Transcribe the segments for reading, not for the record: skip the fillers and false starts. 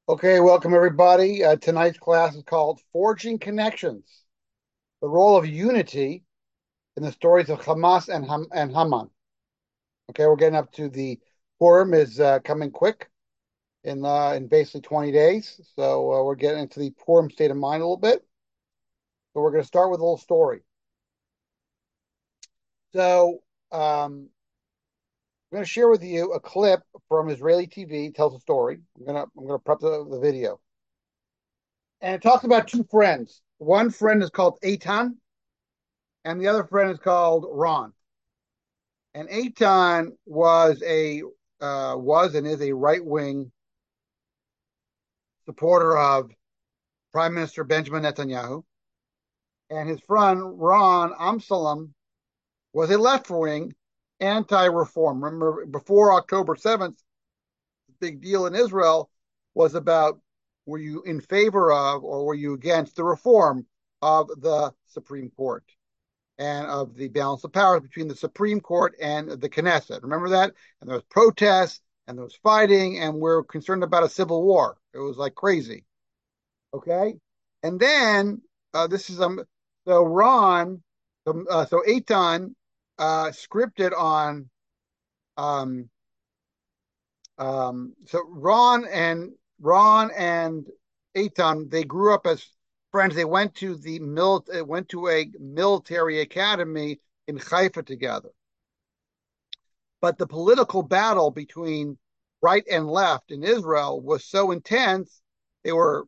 Okay, welcome everybody. Tonight's class is called Forging Connections, the role of unity in the stories of Hamas and Haman. Okay, we're getting up to the Purim is coming quick in basically 20 days. So we're getting into the Purim state of mind a little bit. So we're going to start with a little story. So I'm going to share with you a clip from Israeli TV. It tells a story. I'm going to prep the video. And it talks about two friends. One friend is called Eitan, and the other friend is called Ron. And Eitan was and is a right wing supporter of Prime Minister Benjamin Netanyahu, and his friend Ron Amsalem was a left wing anti-reform. Remember, before October 7th, the big deal in Israel was about were you in favor of or were you against the reform of the Supreme Court and of the balance of powers between the Supreme Court and the Knesset. Remember that? And there was protests and there was fighting, and we're concerned about a civil war. It was like crazy. Okay? And then this is so Ron, so Eitan scripted on so Ron and Eitan, they grew up as friends. They went to a military academy in Haifa together. But the political battle between right and left in Israel was so intense. They were,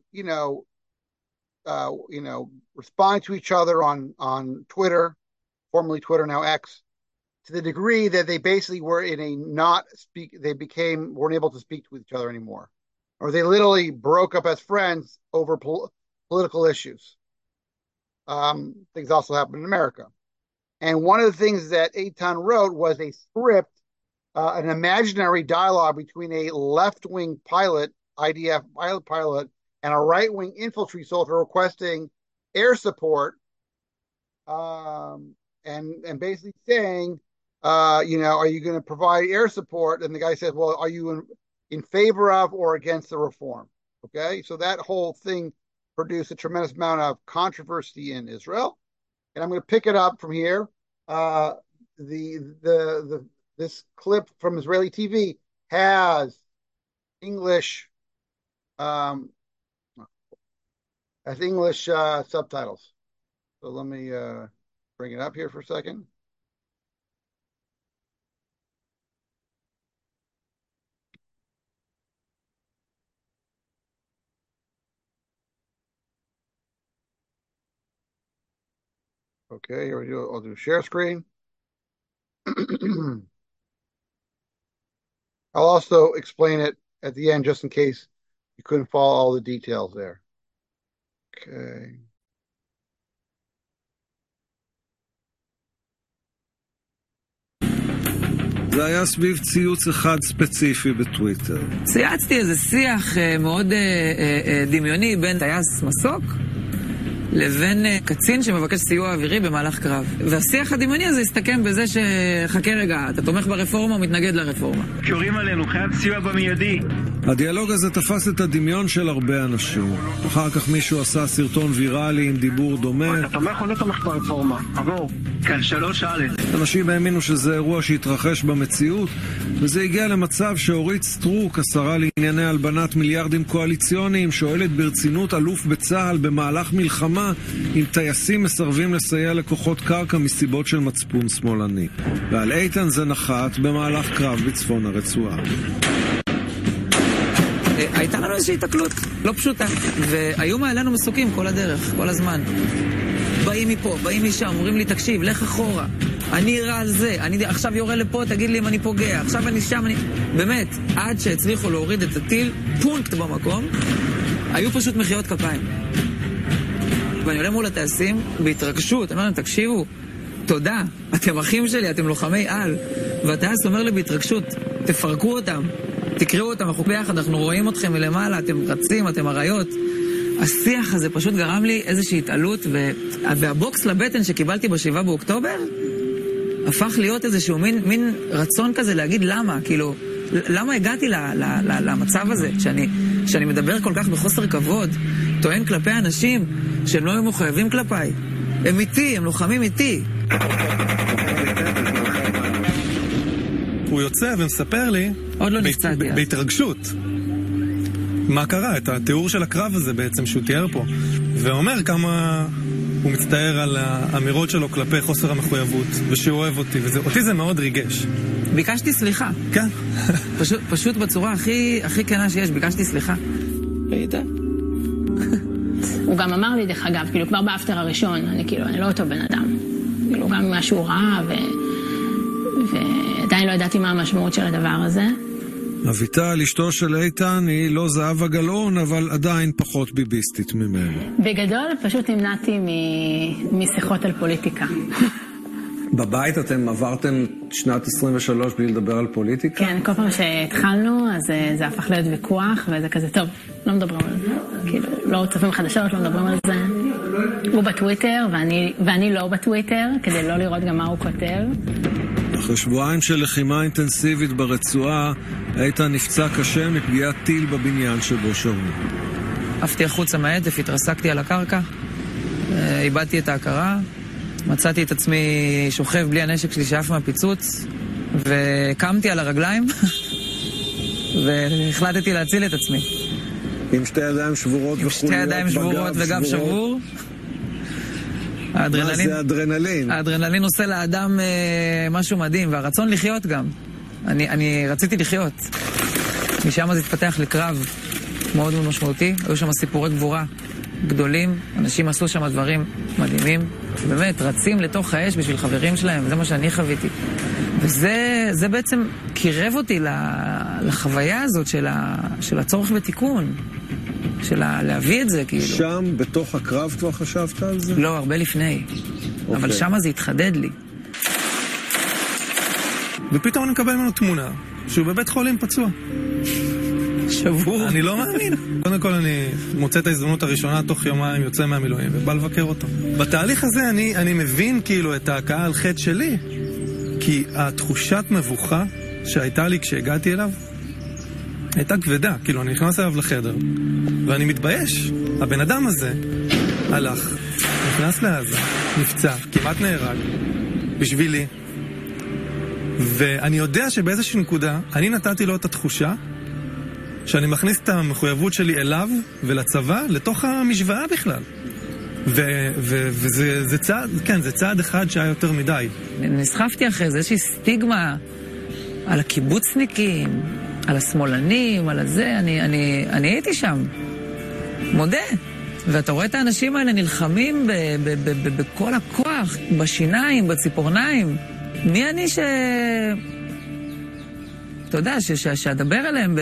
responding to each other on Twitter, formerly Twitter, now X, to the degree that they basically were weren't able to speak to each other anymore. Or they literally broke up as friends over political issues. Things also happen in America. And one of the things that Eitan wrote was a script, an imaginary dialogue between a left-wing pilot, IDF pilot, and a right-wing infantry soldier requesting air support, and basically saying, are you going to provide air support? And the guy says, well, are you in favor of or against the reform? Okay, so that whole thing produced a tremendous amount of controversy in Israel. And I'm going to pick it up from here. This clip from Israeli TV has English subtitles. So let me bring it up here for a second. Okay, here we go. I'll do share screen. I'll also explain it at the end just in case you couldn't follow all the details there. Okay. זה היה סביב ציוץ אחד ספציפי בטוויטר. צייצתי איזה שיח מאוד דמיוני בין טייס מסוק לבין קצין שמבקש סיוע אווירי במהלך קרב. והשיח הדמיוני הזה הסתכם בזה שחכה רגע, אתה תומך ברפורמה או מתנגד לרפורמה? קוראים עלינו, חייב סיוע במיידי. הדיאלוג הזה תפס את הדמיון של הרבה אנשים. אחר כך מישהו עשה סרטון ויראלי עם דיבור דומה. אתה תומך או לא תומך ברפורמה? עבור. כאן 3א. אנשים האמינו שזה אירוע שהתרחש במציאות, וזה הגיע למצב שאורית סטרוק, השרה לענייני הלבנת מיליארדים קואליציוניים, שואלת ברצינות אלוף בצה"ל במהלך מלחמה אם טייסים מסרבים לסייע לכוחות קרקע מסיבות של מצפון שמאלני. ועל איתן זה נחת במהלך קרב בצפון הרצועה. הייתה לנו איזושהי התקלות לא פשוטה, והיו מעלינו מסוקים כל הדרך, כל הזמן. באים מפה, באים משם, אומרים לי תקשיב, לך אחורה, אני רע על זה, אני עכשיו יורה לפה, תגיד לי אם אני פוגע, עכשיו אני שם, באמת, עד שהצליחו להוריד את הטיל, פונקט במקום, היו פשוט מחיאות כפיים. ואני עולה מול הטייסים בהתרגשות, אני אומר להם, תקשיבו, תודה, אתם אחים שלי, אתם לוחמי על, והטייס אומר לי בהתרגשות, תפרקו אותם, תקראו אותם, אנחנו ביחד, אנחנו רואים אתכם מלמעלה, אתם רצים, אתם אריות. השיח הזה פשוט גרם לי איזושהי התעלות, והבוקס לבטן שקיבלתי ב7 באוקטובר, הפך להיות איזשהו מין רצון כזה להגיד למה, כאילו, למה הגעתי למצב הזה, שאני מדבר כל כך בחוסר כבוד, טוען כלפי אנשים שהם לא היו מחויבים כלפיי. הם איתי, הם לוחמים איתי. הוא יוצא ומספר לי, עוד לא נפצעתי אז. בהתרגשות, מה קרה, את התיאור של הקרב הזה בעצם שהוא תיאר פה, ואומר כמה הוא מצטער על האמירות שלו כלפי חוסר המחויבות, ושהוא אוהב אותי, ואותי זה מאוד ריגש. ביקשתי סליחה. כן. פשוט בצורה הכי כנה שיש, ביקשתי סליחה. ראית? הוא גם אמר לי, דרך אגב, כאילו כבר באפטר הראשון, אני לא אותו בן אדם. כאילו גם מה שהוא ראה, ועדיין לא ידעתי מה המשמעות של הדבר הזה. אביטל, אשתו של איתן, היא לא זהבה גלאון, אבל עדיין פחות ביביסטית ממנו. בגדול, פשוט נמנעתי משיחות על פוליטיקה. בבית אתם עברתם שנת 23 בלי לדבר על פוליטיקה? כן, כל פעם שהתחלנו, אז זה הפך להיות ויכוח, וזה כזה, טוב, לא מדברים על זה. כאילו, לא צופים חדשות, לא מדברים על זה. הוא בטוויטר, ואני לא בטוויטר, כדי לא לראות גם מה הוא כותב. אחרי שבועיים של לחימה אינטנסיבית ברצועה, איתן נפצע קשה מפגיעת טיל בבניין שבו שרו. עפתי החוצה מהעדף, התרסקתי על הקרקע, איבדתי את ההכרה, מצאתי את עצמי שוכב בלי הנשק שלי שאף מהפיצוץ, וקמתי על הרגליים, והחלטתי להציל את עצמי. עם שתי ידיים שבורות עם שתי ידיים שבורות וגב שבור. מה זה אדרנלין? האדרנלין עושה לאדם משהו מדהים, והרצון לחיות גם. אני רציתי לחיות. משם זה התפתח לקרב מאוד מאוד משמעותי. היו שם סיפורי גבורה גדולים, אנשים עשו שם דברים מדהימים, באמת רצים לתוך האש בשביל חברים שלהם, זה מה שאני חוויתי. וזה בעצם קירב אותי לחוויה הזאת של הצורך בתיקון, של להביא את זה כאילו. שם, בתוך הקרב כבר חשבת על זה? לא, הרבה לפני. אבל שם זה התחדד לי. ופתאום אני מקבל ממנו תמונה שהוא בבית חולים פצוע. שבור. אני לא מאמין. קודם כל אני מוצא את ההזדמנות הראשונה תוך יומיים יוצא מהמילואים ובא לבקר אותו. בתהליך הזה אני מבין כאילו את ההקעה על חטא שלי, כי התחושת מבוכה שהייתה לי כשהגעתי אליו הייתה כבדה. כאילו אני נכנס אליו לחדר ואני מתבייש. הבן אדם הזה הלך, נכנס לעזה, נפצע, כמעט נהרג בשבילי, ואני יודע שבאיזושהי נקודה אני נתתי לו את התחושה שאני מכניס את המחויבות שלי אליו ולצבא לתוך המשוואה בכלל. וזה צעד, כן, זה צעד אחד שהיה יותר מדי. נסחפתי אחרי זה, איזושהי סטיגמה על הקיבוצניקים, על השמאלנים, על הזה, אני הייתי שם. מודה. ואתה רואה את האנשים האלה נלחמים בכל הכוח, בשיניים, בציפורניים. מי אני אתה יודע, שאדבר עליהם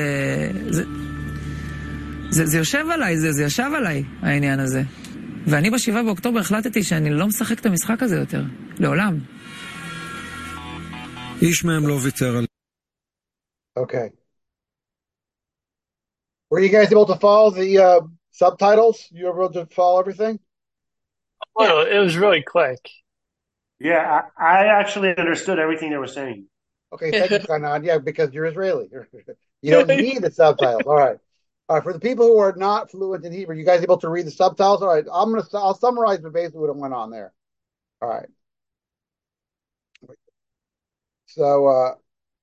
זה יושב עליי, זה ישב עליי, העניין הזה. ואני ב7 באוקטובר החלטתי שאני לא משחק את המשחק הזה יותר. לעולם. איש מהם לא ויתר על... Okay. Were you guys able to follow the subtitles? You were able to follow everything? Well, it was really quick. Yeah, I actually understood everything they were saying. Okay, thank you, Kanan. Yeah, because you're Israeli. You don't need the subtitles. All right. All right, for the people who are not fluent in Hebrew, you guys able to read the subtitles? All right, I'll summarize basically what went on there. All right. So,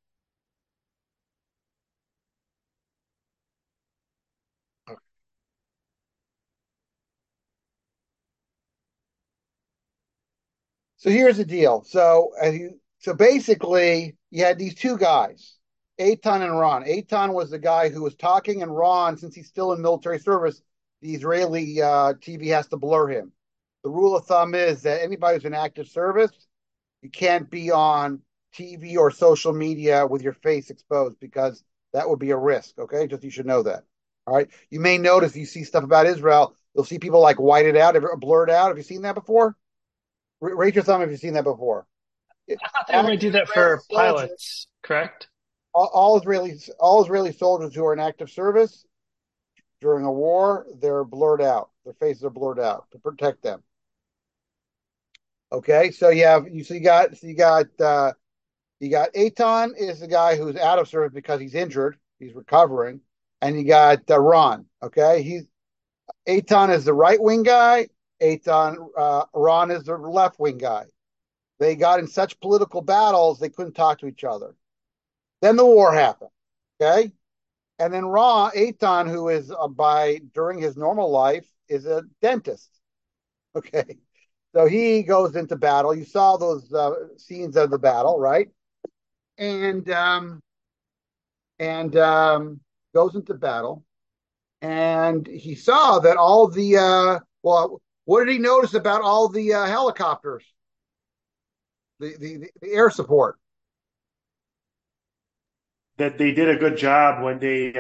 So here's the deal. So basically, you had these two guys, Eitan and Ron. Eitan was the guy who was talking, and Ron, since he's still in military service, the Israeli TV has to blur him. The rule of thumb is that anybody who's in active service, you can't be on TV or social media with your face exposed because that would be a risk, okay? Just you should know that, all right? You may notice you see stuff about Israel, you'll see people like whited out, blurred out. Have you seen that before? Raise your thumb if you've seen that before. I thought they might do that for pilots, correct? All Israeli soldiers who are in active service during a war, they're blurred out. Their faces are blurred out to protect them. Okay, so you got You got Eitan is the guy who's out of service because he's injured. He's recovering. And you got Ron. Okay. Eitan is the right wing guy. Ron is the left wing guy. They got in such political battles, they couldn't talk to each other. Then the war happened. Okay. And then Eitan, who is during his normal life, is a dentist. Okay. So he goes into battle. You saw those scenes of the battle, right? And goes into battle, and he saw that all the what did he notice about all the helicopters, the air support? That they did a good job when they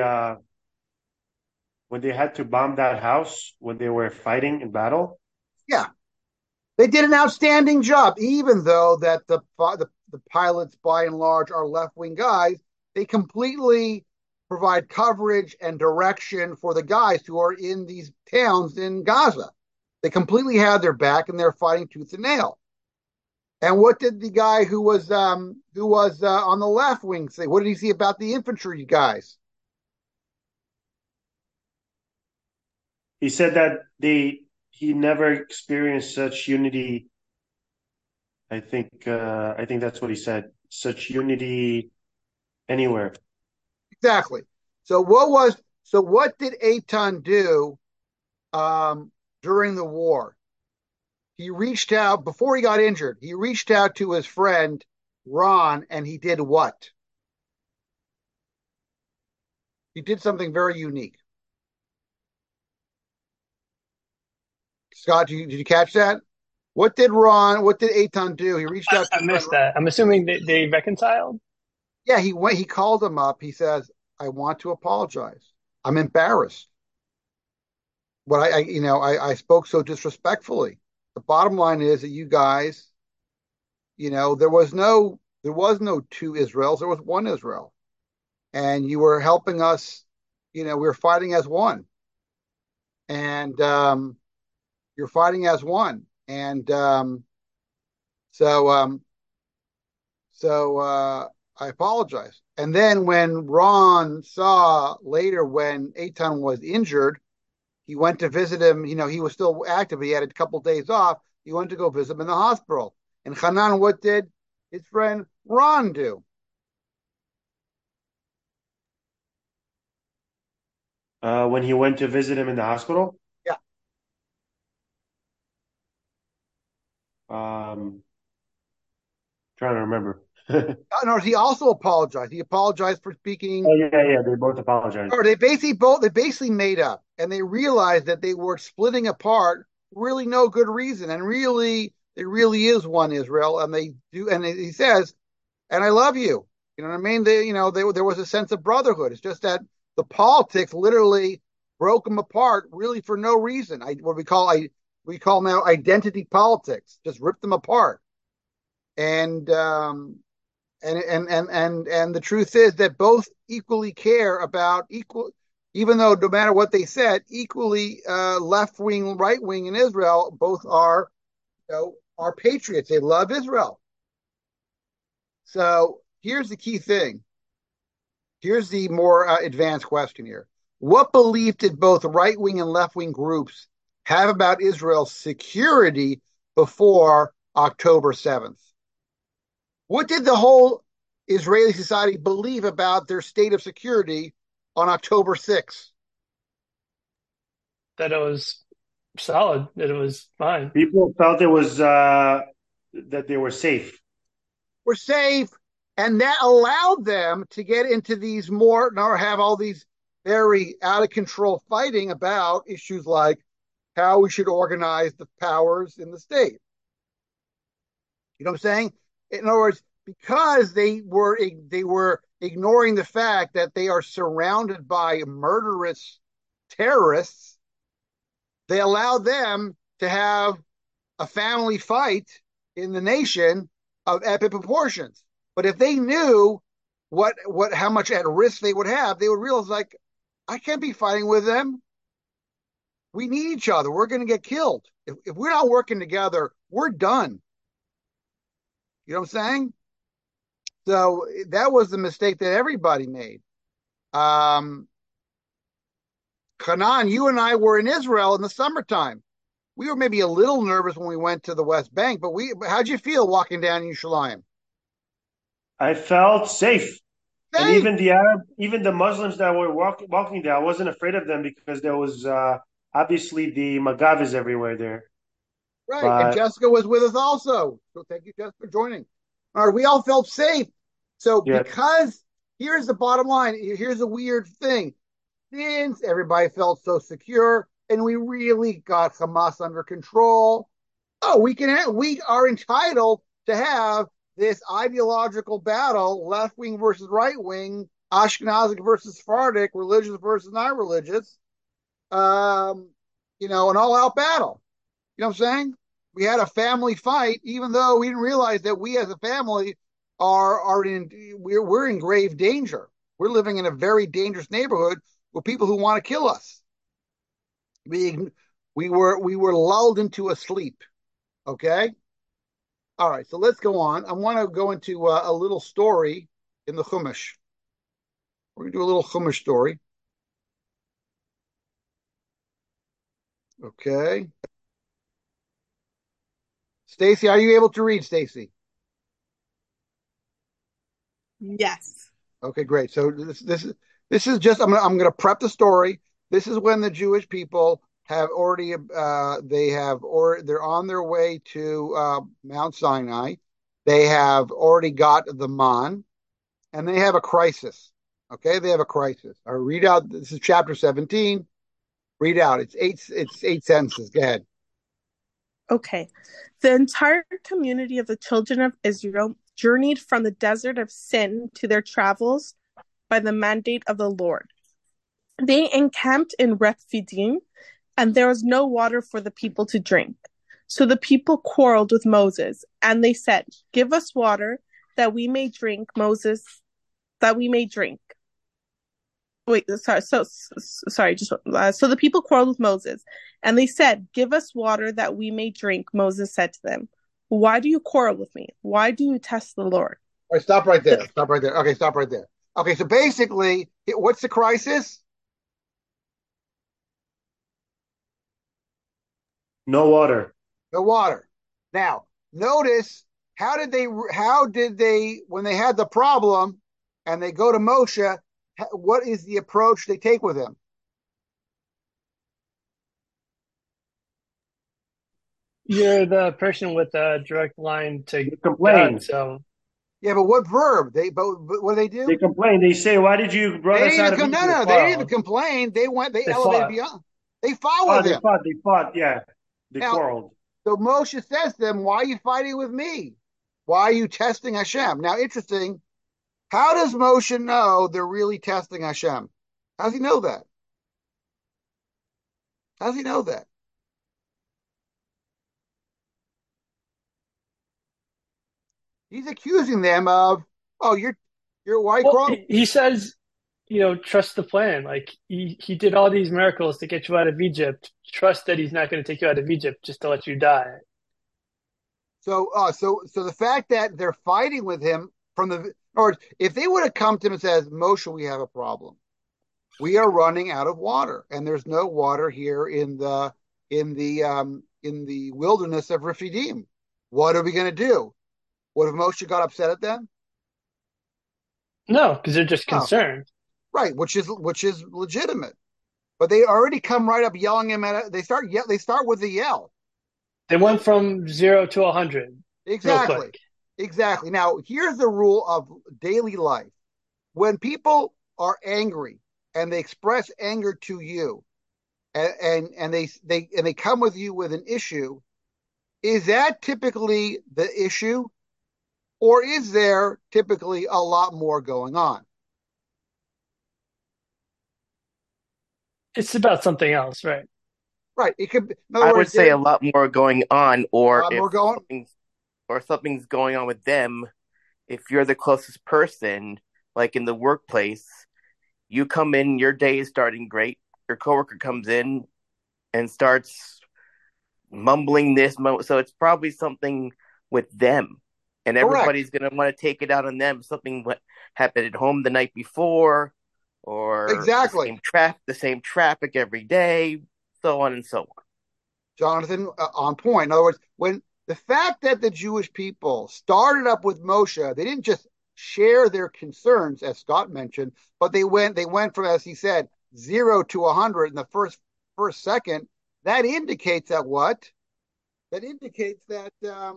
had to bomb that house when they were fighting in battle. Yeah, they did an outstanding job, even though that the pilots by and large are left wing guys. They completely provide coverage and direction for the guys who are in these towns in Gaza. They completely had their back, and they're fighting tooth and nail. And what did the guy who was on the left wing say? What did he see about the infantry guys? He said that he never experienced such unity. I think that's what he said. Such unity anywhere. Exactly. So what did Eitan do during the war? He reached out before he got injured. He reached out to his friend Ron, and he did what? He did something very unique. Scott, did you catch that? What did Eitan do? He reached out to I missed that. I'm assuming they reconciled. Yeah, he called him up. He says, I want to apologize. I'm embarrassed. But I spoke so disrespectfully. The bottom line is that you guys, there was no two Israels. There was one Israel. And you were helping us, we were fighting as one. And you're fighting as one. And so I apologize. And then when Ron saw later when Eitan was injured, he went to visit him. He was still active. He had a couple of days off. He went to go visit him in the hospital. And Hanan, what did his friend Ron do? When he went to visit him in the hospital? Yeah. Trying to remember. No, he also apologized. He apologized for speaking. Oh yeah. They both apologized. Or they basically made up, and they realized that they were splitting apart. Really, no good reason, and really, there really is one Israel, and they do. And he says, "And I love you." You know what I mean? There was a sense of brotherhood. It's just that the politics literally broke them apart, really for no reason. What we call now identity politics, just ripped them apart. And and the truth is that both equally care about even though no matter what they said, equally left wing, right wing in Israel, both are patriots. They love Israel. So here's the key thing. Here's the more advanced question here. What belief did both right wing and left wing groups have about Israel's security before October 7th? What did the whole Israeli society believe about their state of security on October 6th? That it was solid, that it was fine. People felt it was that they were safe. We're safe, and that allowed them to get into these have all these very out of control fighting about issues like how we should organize the powers in the state. You know what I'm saying? In other words, because they were ignoring the fact that they are surrounded by murderous terrorists, they allowed them to have a family fight in the nation of epic proportions. But if they knew how much at risk they would have, they would realize, like, I can't be fighting with them. We need each other. We're going to get killed. If we're not working together, we're done. You know what I'm saying? So that was the mistake that everybody made. Hanan, you and I were in Israel in the summertime. We were maybe a little nervous when we went to the West Bank, but how'd you feel walking down Yerushalayim? I felt safe. And Safe. even the Muslims that were walking there, I wasn't afraid of them because there was obviously the Magavis everywhere there. Right. And But Jessica was with us also. So thank you, Jessica, for joining. All right. We all felt safe. So yeah, because here's the bottom line. Here's a weird thing. Since everybody felt so secure and we really got Hamas under control, we are entitled to have this ideological battle, left wing versus right wing, Ashkenazic versus Sephardic, religious versus non-religious, an all-out battle. You know what I'm saying? We had a family fight, even though we didn't realize that we as a family we're in grave danger. We're living in a very dangerous neighborhood with people who want to kill us. We were lulled into a sleep. Okay. All right. So let's go on. I want to go into a little story in the Chumash. We're going to do a little Chumash story. Okay. Stacy, are you able to read, Stacy? Yes. Okay, great. So this is just I'm going to prep the story. This is when the Jewish people have already they're on their way to Mount Sinai. They have already got the man, and they have a crisis. Okay, they have a crisis. I read out. This is chapter 17. Read out. It's eight sentences. Go ahead. Okay. The entire community of the children of Israel journeyed from the desert of Sin to their travels by the mandate of the Lord. They encamped in Rephidim, and there was no water for the people to drink. So the people quarreled with Moses, and they said, "Give us water that we may drink, Moses, that we may drink." Wait, sorry. So the people quarreled with Moses, and they said, "Give us water that we may drink." Moses said to them, "Why do you quarrel with me? Why do you test the Lord?" All right, stop right there. Stop right there. Okay, stop right there. Okay, so basically, what's the crisis? no water. No water. Now, notice how did they when they had the problem and they go to Moshe, what is the approach they take with him? You're the person with a direct line to complain. God, so Yeah, but what verb? But what do they do? They complain. They say, "Why did you brought us out of Egypt?" No, they didn't even complain. They elevated fought. beyond. They fought with him. They fought. Yeah, they quarreled. So Moshe says to them, "Why are you fighting with me? Why are you testing Hashem?" Now, interesting. How does Moshe know they're really testing Hashem? How does he know that? How does he know that? He's accusing them of, "Oh, you're white crow." He says, trust the plan. Like he did all these miracles to get you out of Egypt. Trust that he's not going to take you out of Egypt just to let you die. So the fact that they're fighting with him or if they would have come to him and said, "Moshe, we have a problem. We are running out of water, and there's no water here in the wilderness of Rephidim. What are we going to do?" Would have Moshe got upset at them? No, because they're just concerned. Right, which is legitimate. But they already come right up yelling him at it. They start with the yell. They went from 0 to 100. Exactly. Exactly. Now, here's the rule of daily life. When people are angry and they express anger to you and they come with you with an issue, is that typically the issue? Or is there typically a lot more going on? It's about something else, right? Right. It could. I would say a lot more going on, or something's going on with them. If you're the closest person, like in the workplace, you come in, your day is starting great. Your coworker comes in and starts mumbling this, so it's probably something with them. and everybody's going to want to take it out on them. Something happened at home the night before, or exactly the same traffic every day, so on and so on. Jonathan, on point. In other words, when the fact that the Jewish people started up with Moshe, they didn't just share their concerns, as Scott mentioned, but they went from, as he said, 0 to 100 in the first second. That indicates that what? That indicates that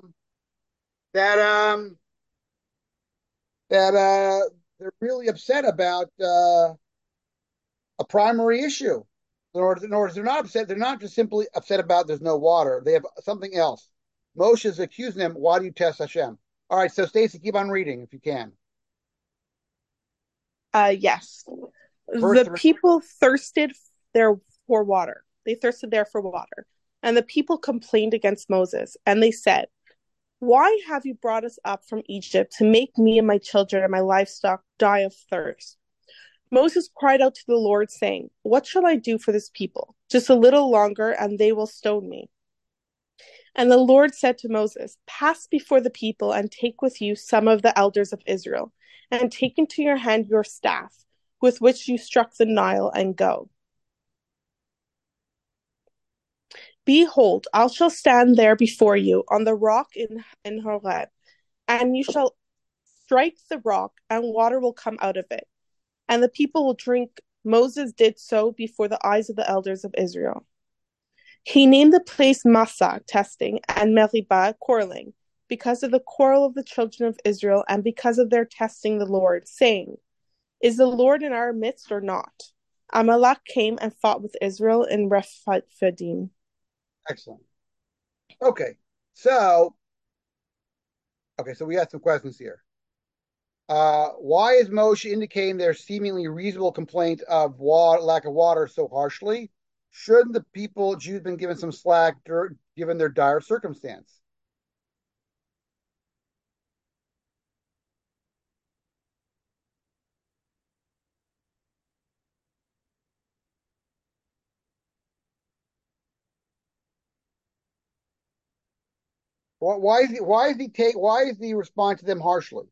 they're really upset about a primary issue. In words, they're not upset. They're not just simply upset about there's no water. They have something else. Moshe is accusing them. Why do you test Hashem? All right, so Stacy, keep on reading if you can. Yes. The people thirsted there for water. They thirsted there for water. And the people complained against Moses. And they said, "Why have you brought us up from Egypt to make me and my children and my livestock die of thirst?" Moses cried out to the Lord, saying, "What shall I do for this people? Just a little longer, and they will stone me." And the Lord said to Moses, "Pass before the people and take with you some of the elders of Israel, and take into your hand your staff, with which you struck the Nile, and go. Behold, I shall stand there before you on the rock in Horeb, and you shall strike the rock, and water will come out of it, and the people will drink." Moses did so before the eyes of the elders of Israel. He named the place Massah, testing, and Meribah, quarreling, because of the quarrel of the children of Israel, and because of their testing the Lord, saying, "Is the Lord in our midst or not?" Amalek came and fought with Israel in Rephidim. Excellent. Okay, so we got some questions here. Why is Moshe indicating their seemingly reasonable complaint of lack of water so harshly? Shouldn't the Jews, been given some slack given their dire circumstance? Why is he respond to them harshly?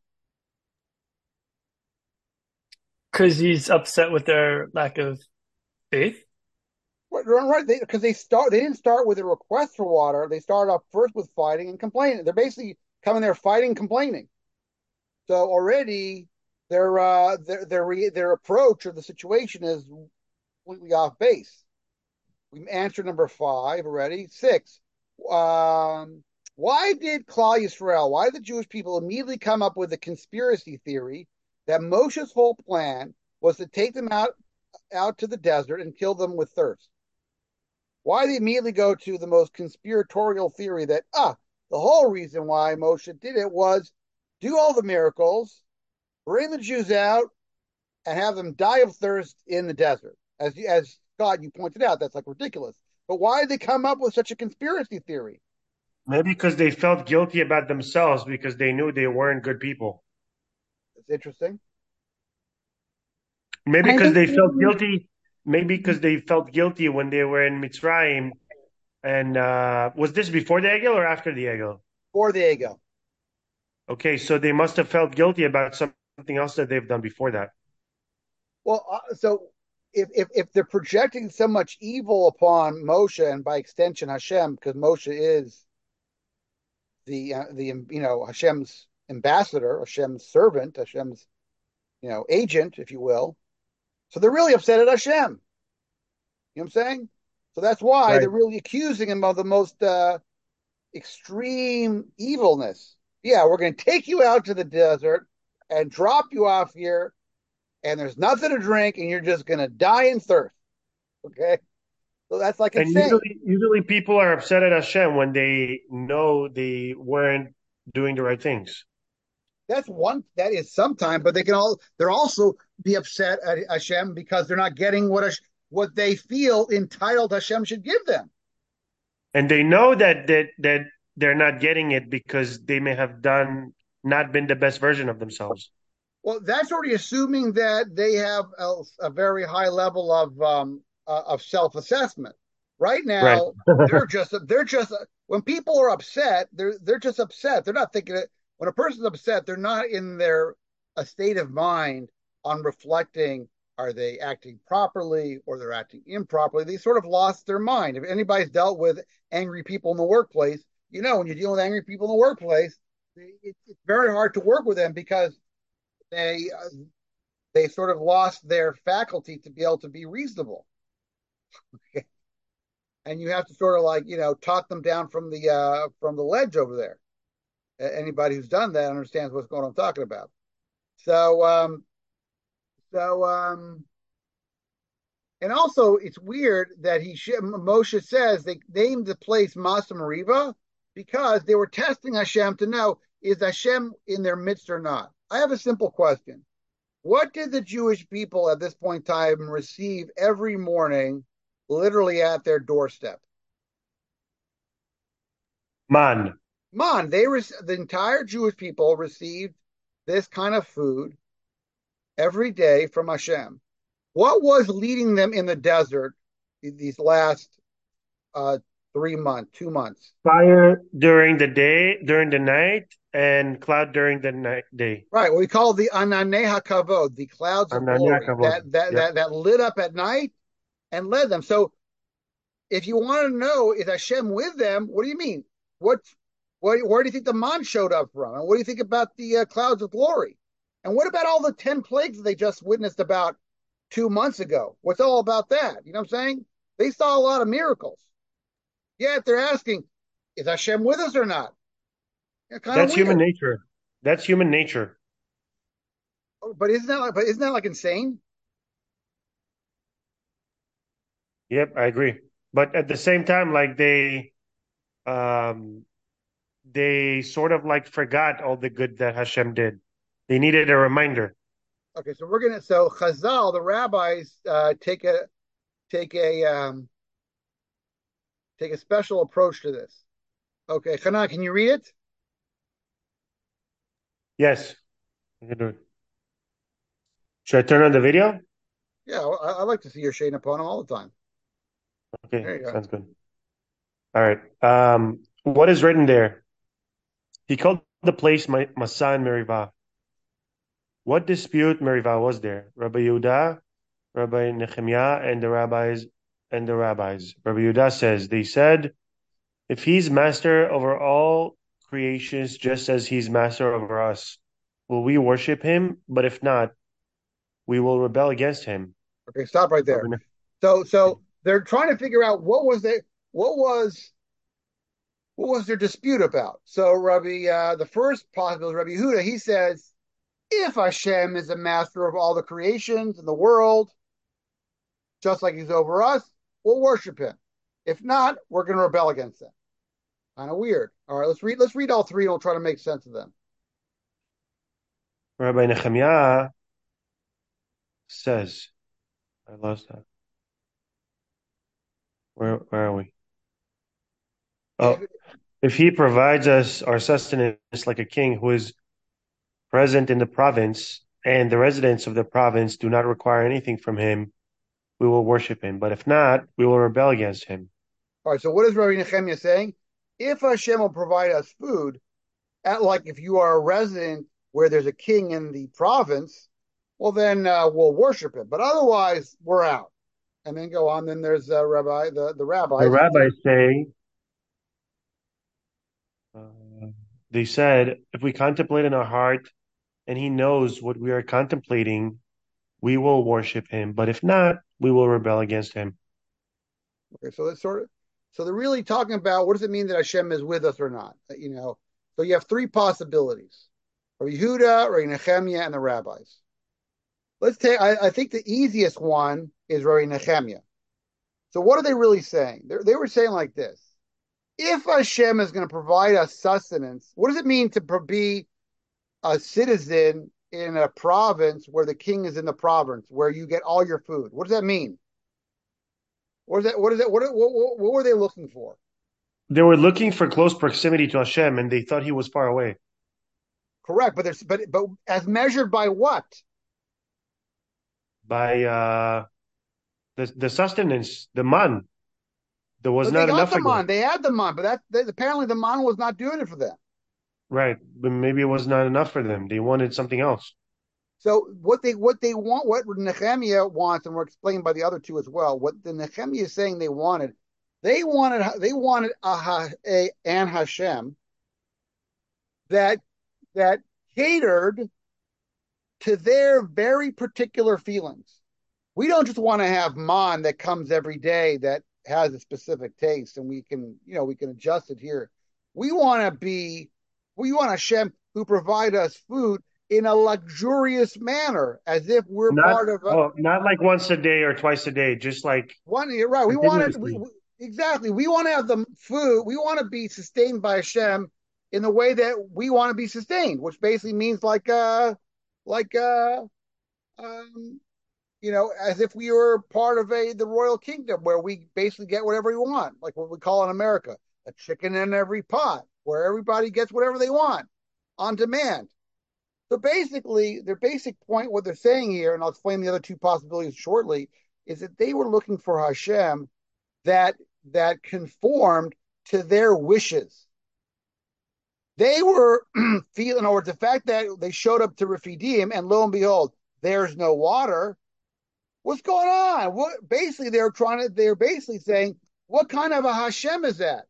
Because he's upset with their lack of faith. Right, because they didn't start with a request for water. They started off first with fighting and complaining. They're basically coming there fighting, complaining. So already their approach of the situation is completely off base. We answered number 5 already. 6. Why did Klal Yisrael, why did the Jewish people immediately come up with a conspiracy theory that Moshe's whole plan was to take them out to the desert and kill them with thirst? Why did they immediately go to the most conspiratorial theory that, the whole reason why Moshe did it was do all the miracles, bring the Jews out, and have them die of thirst in the desert? As Scott, you pointed out, that's like ridiculous. But why did they come up with such a conspiracy theory? Maybe because they felt guilty about themselves because they knew they weren't good people. That's interesting. Maybe because they felt guilty. Maybe because they felt guilty when they were in Mitzrayim. And was this before the Egel or after the Egel? Before the Egel. Okay, so they must have felt guilty about something else that they've done before that. Well, so if they're projecting so much evil upon Moshe and by extension Hashem, because Moshe is the Hashem's ambassador, Hashem's servant, Hashem's agent, if you will. So they're really upset at Hashem. You know what I'm saying? So that's why they're really accusing him of the most extreme evilness. Yeah, we're going to take you out to the desert and drop you off here, and there's nothing to drink, and you're just going to die in thirst. Okay? So that's like insane. And usually people are upset at Hashem when they know they weren't doing the right things. That is sometimes, but they're also be upset at Hashem because they're not getting what they feel entitled Hashem should give them. And they know that they're not getting it because they may have not been the best version of themselves. Well, that's already assuming that they have a very high level of self-assessment. Right now, they're just when people are upset, they're just upset. They're not thinking when a person's upset, they're not in a state of mind on reflecting, are they acting properly or they're acting improperly? They sort of lost their mind. If anybody's dealt with angry people in the workplace, when you're dealing with angry people in the workplace, it's very hard to work with them because they sort of lost their faculty to be able to be reasonable. And you have to sort of talk them down from the ledge over there. Anybody who's done that understands what's going on. I'm talking about. So and also it's weird that Moshe says they named the place Masa Meriva because they were testing Hashem to know, is Hashem in their midst or not? I have a simple question. What did the Jewish people at this point in time receive every morning, literally at their doorstep? Man. The entire Jewish people received this kind of food every day from Hashem. What was leading them in the desert these last 2 months? Fire during the day, during the night, and cloud during the day. Right. What we call the Ananei HaKavod, the clouds of glory, that lit up at night and led them. So if you want to know, is Hashem with them? What do you mean? Where do you think the man showed up from? And what do you think about the clouds of glory? And what about all the 10 plagues that they just witnessed about 2 months ago? What's all about that? You know what I'm saying? They saw a lot of miracles. Yet they're asking, is Hashem with us or not? That's human nature. That's human nature. But isn't that like insane? Yep, I agree. But at the same time, like they sort of like forgot all the good that Hashem did. They needed a reminder. Okay, so Chazal, the rabbis, take a special approach to this. Okay, Hanan, can you read it? Yes, I can do it. Should I turn on the video? Yeah, I like to see your shading upon him all the time. Okay, sounds good. All right. What is written there? He called the place Masa and Merivah. What dispute Merivah was there? Rabbi Yehuda, Rabbi Nehemiah, and the rabbis. Rabbi Yehuda says, they said, if he's master over all creations, just as he's master over us, will we worship him? But if not, we will rebel against him. Okay, stop right there. So they're trying to figure out what was their dispute about. So the first possibility, Rabbi Yehuda, he says, if Hashem is the master of all the creations in the world, just like he's over us, we'll worship him. If not, we're going to rebel against him. Kind of weird. All right, let's read all three and we'll try to make sense of them. Rabbi Nehemiah says, I lost that. Where are we? Oh, if he provides us our sustenance like a king who is present in the province, and the residents of the province do not require anything from him, we will worship him. But if not, we will rebel against him. All right, so what is Rabbi Nehemiah saying? If Hashem will provide us food, like if you are a resident where there's a king in the province, well, then we'll worship him. But otherwise, we're out. And then go on. Then there's the rabbis. The rabbis say, they said, if we contemplate in our heart and he knows what we are contemplating, we will worship him. But if not, we will rebel against him. Okay, so that's so they're really talking about what does it mean that Hashem is with us or not? So you have three possibilities: Rabbi Yehuda, Rabbi Nehemiah, and the rabbis. Let's take. I think the easiest one is Rabbi Nehemiah. So what are they really saying? They were saying like this: if Hashem is going to provide us sustenance, what does it mean to be a citizen in a province where the king is in the province, where you get all your food? What does that mean? What were they looking for? They were looking for close proximity to Hashem, and they thought he was far away. Correct, but as measured by what? By the sustenance, the man. There was not enough for them. They had the man, but apparently the man was not doing it for them. Right, but maybe it was not enough for them. They wanted something else. So what they want, what Nehemiah wants, and we're explained by the other two as well. What the Nehemiah is saying they wanted an Hashem that catered to their very particular feelings. We don't just want to have man that comes every day that has a specific taste, and we can adjust it here. We want Hashem who provide us food in a luxurious manner, as if we're part of not like once a day or twice a day, just like one. You're right. We want it exactly. We want to have the food. We want to be sustained by Hashem in the way that we want to be sustained, which basically means as if we were part of the royal kingdom where we basically get whatever we want, like what we call in America a chicken in every pot, where everybody gets whatever they want on demand. So basically, their basic point, what they're saying here, and I'll explain the other two possibilities shortly, is that they were looking for Hashem that conformed to their wishes. They were feeling, or the fact that they showed up to Rephidim and lo and behold, there's no water. What's going on? What basically they're basically saying, what kind of a Hashem is that?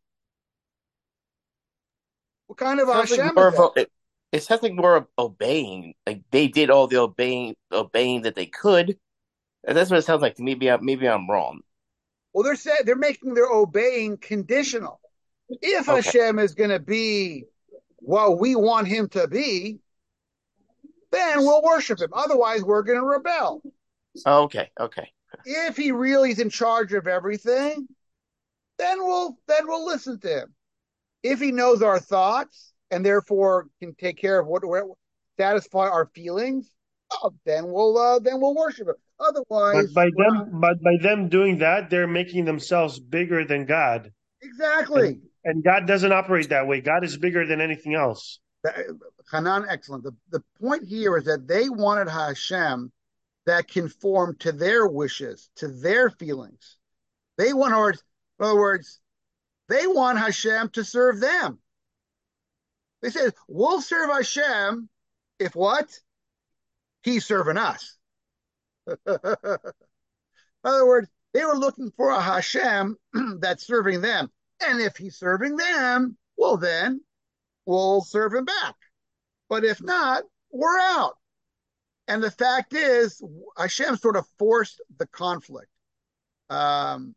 What kind of a Hashem is that? It sounds like more of obeying. Like they did all the obeying that they could. And that's what it sounds like to me. Maybe I'm wrong. Well, they're making their obeying conditional. If Hashem is going to be what we want him to be, then we'll worship him. Otherwise, we're going to rebel. Okay. If he really is in charge of everything, then we'll listen to him. If he knows our thoughts and therefore can take care of what satisfy our feelings, then we'll worship him. Otherwise, by them doing that, they're making themselves bigger than God. Exactly. And God doesn't operate that way. God is bigger than anything else. Hanan, excellent. The point here is that they wanted Hashem that conformed to their wishes, to their feelings. In other words, they want Hashem to serve them. They said, we'll serve Hashem if what? He's serving us. In other words, they were looking for a Hashem that's serving them. And if he's serving them, well, then we'll serve him back. But if not, we're out. And the fact is, Hashem sort of forced the conflict. From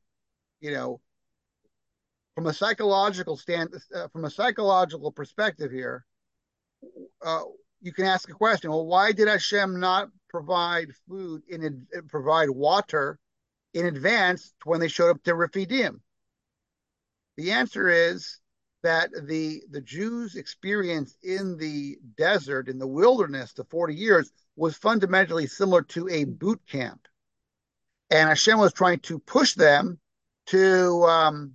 a psychological perspective here, you can ask a question. Well, why did Hashem not provide provide water in advance when they showed up to Rephidim? The answer is that the Jews' experience in the desert, in the wilderness, the 40 years, was fundamentally similar to a boot camp. And Hashem was trying to push them to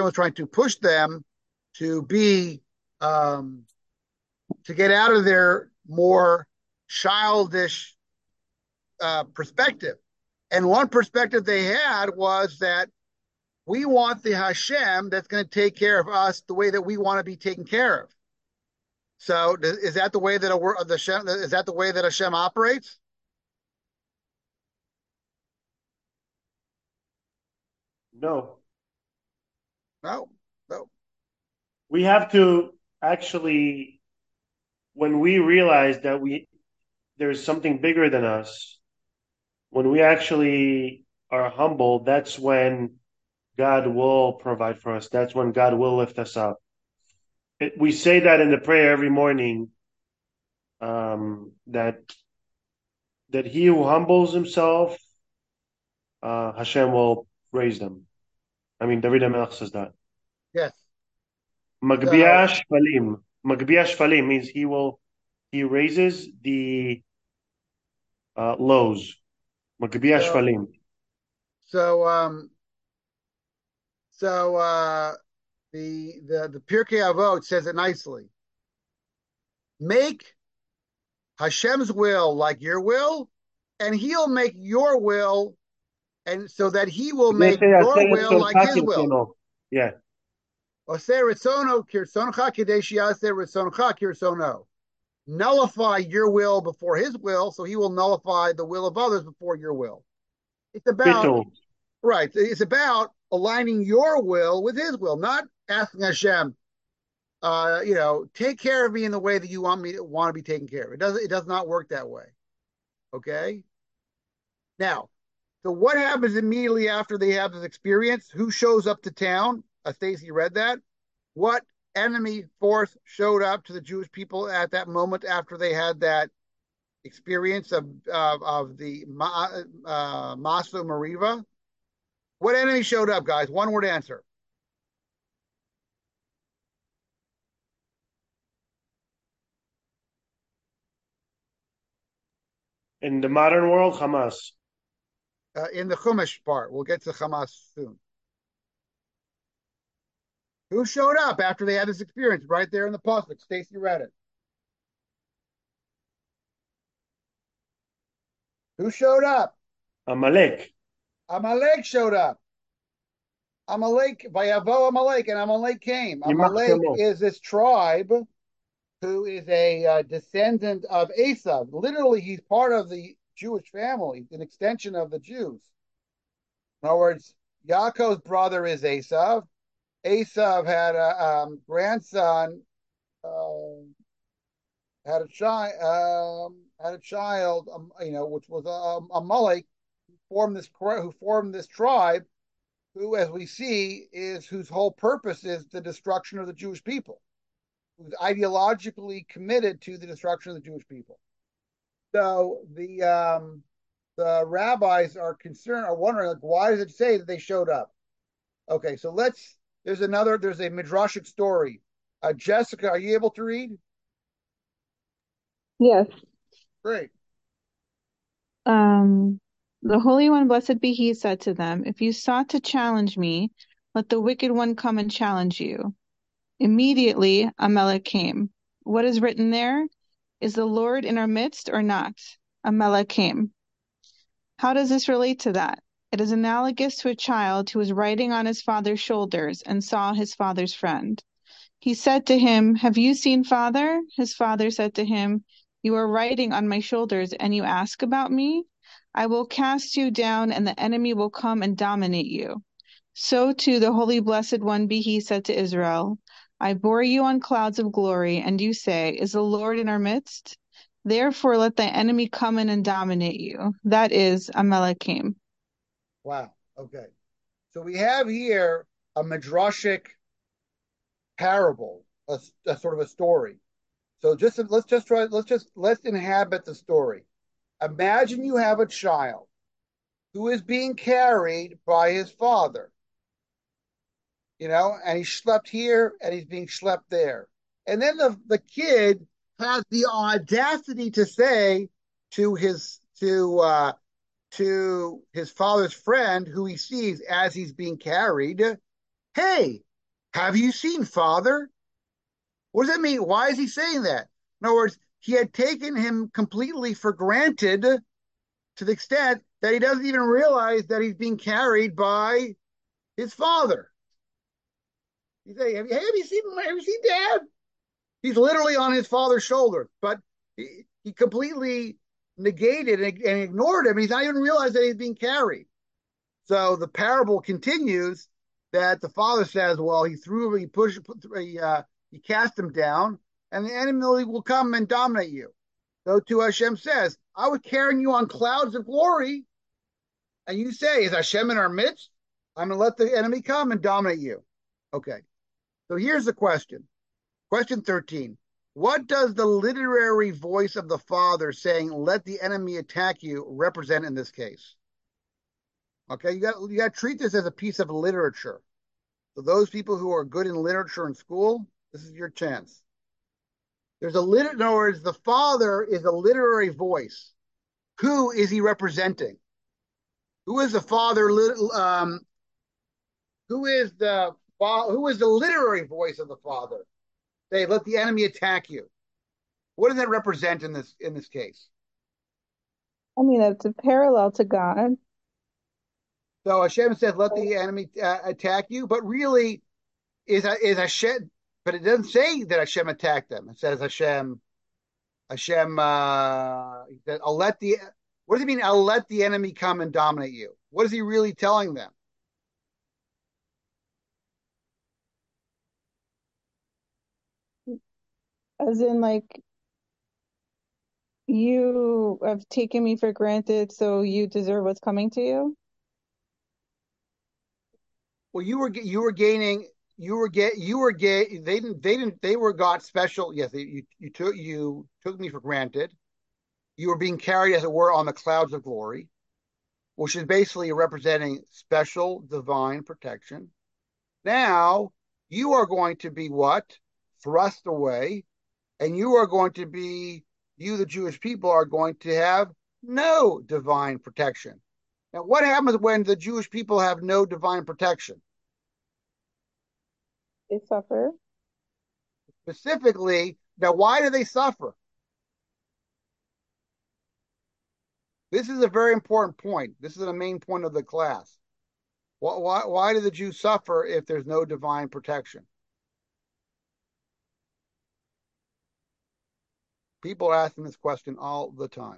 be, to get out of their more childish perspective. And one perspective they had was that we want the Hashem that's going to take care of us the way that we want to be taken care of. So, is that the way that Hashem operates? No. We have to actually, when we realize that there's something bigger than us, when we actually are humble, that's when God will provide for us. That's when God will lift us up. We say that in the prayer every morning, that he who humbles himself, Hashem will raise them. I mean, David HaMelech says that. Yes. Magbiah Shfalim. Magbiah Shfalim means he raises the lows. Magbiah Shfalim. The Pirkei Avot says it nicely. Make Hashem's will like your will, and he'll make your will, and so that he will make your will like his will. Yeah. Nullify your will before his will, so he will nullify the will of others before your will. It's about right. It's about aligning your will with his will, not asking Hashem, take care of me in the way that you want to be taken care of. It does not work that way. Okay. Now, so what happens immediately after they have this experience? Who shows up to town? Stacy read that. What enemy force showed up to the Jewish people at that moment after they had that experience of the Masu Mariva? What enemy showed up, guys? One word answer. In the modern world, Hamas. In the Chumash part. We'll get to Hamas soon. Who showed up after they had this experience? Right there in the pasuk. Stacy read it. Who showed up? Amalek. Amalek showed up. Amalek, Vayavo Amalek, and Amalek came. Amalek is this tribe who is a descendant of Esav. Literally, he's part of the Jewish family, an extension of the Jews. In other words, Yaakov's brother is Esav. Esav had a grandson, had a child, which was Amalek, who formed this tribe, who, as we see, whose whole purpose is the destruction of the Jewish people, who's ideologically committed to the destruction of the Jewish people. So the rabbis are wondering, like, why does it say that they showed up? Okay, so there's a midrashic story. Jessica, are you able to read? Yes. Great. The Holy One, blessed be he, said to them, if you sought to challenge me, let the wicked one come and challenge you. Immediately Amalek came. What is written there? Is the Lord in our midst or not? Amalek came. How does this relate to that? It is analogous to a child who was riding on his father's shoulders and saw his father's friend. He said to him, have you seen father? His father said to him, you are riding on my shoulders and you ask about me? I will cast you down and the enemy will come and dominate you. So too the Holy Blessed One be he said to Israel, I bore you on clouds of glory, and you say, is the Lord in our midst? Therefore let thy enemy come in and dominate you. That is, Amalek came. Wow. Okay. So we have here a midrashic parable, a sort of a story. So let's inhabit the story. Imagine you have a child who is being carried by his father, and he's schlepped here and he's being schlepped there. And then the kid has the audacity to say to his father's friend, who he sees as he's being carried, hey, have you seen father? What does that mean? Why is he saying that? In other words, he had taken him completely for granted to the extent that he doesn't even realize that he's being carried by his father. You say, have you seen Dad? He's literally on his father's shoulder, but he completely negated and ignored him. He's not even realized that he's being carried. So the parable continues that the father says, well, he cast him down, and the enemy will come and dominate you. So too Hashem says, I was carrying you on clouds of glory, and you say, is Hashem in our midst? I'm going to let the enemy come and dominate you. Okay. So here's the question. Question 13. What does the literary voice of the father saying, let the enemy attack you, represent in this case? Okay, you got to treat this as a piece of literature. So those people who are good in literature in school, this is your chance. In other words, the father is a literary voice. Who is he representing? Who is the father? Who is the literary voice of the father? Say, let the enemy attack you. What does that represent in this case? I mean, it's a parallel to God. So Hashem says, let the enemy attack you, but really, is Hashem, but it doesn't say that Hashem attacked them. It says Hashem, he said, what does it mean? I'll let the enemy come and dominate you. What is he really telling them? As in, like, you have taken me for granted, so you deserve what's coming to you? Well, they were got special. Yes, you took me for granted. You were being carried, as it were, on the clouds of glory, which is basically representing special divine protection. Now you are going to be what? Thrust away, and you, the Jewish people, are going to have no divine protection. Now, what happens when the Jewish people have no divine protection? They suffer. Specifically, now, why do they suffer? This is a very important point. This is the main point of the class. Why do the Jews suffer if there's no divine protection? People are asking this question all the time.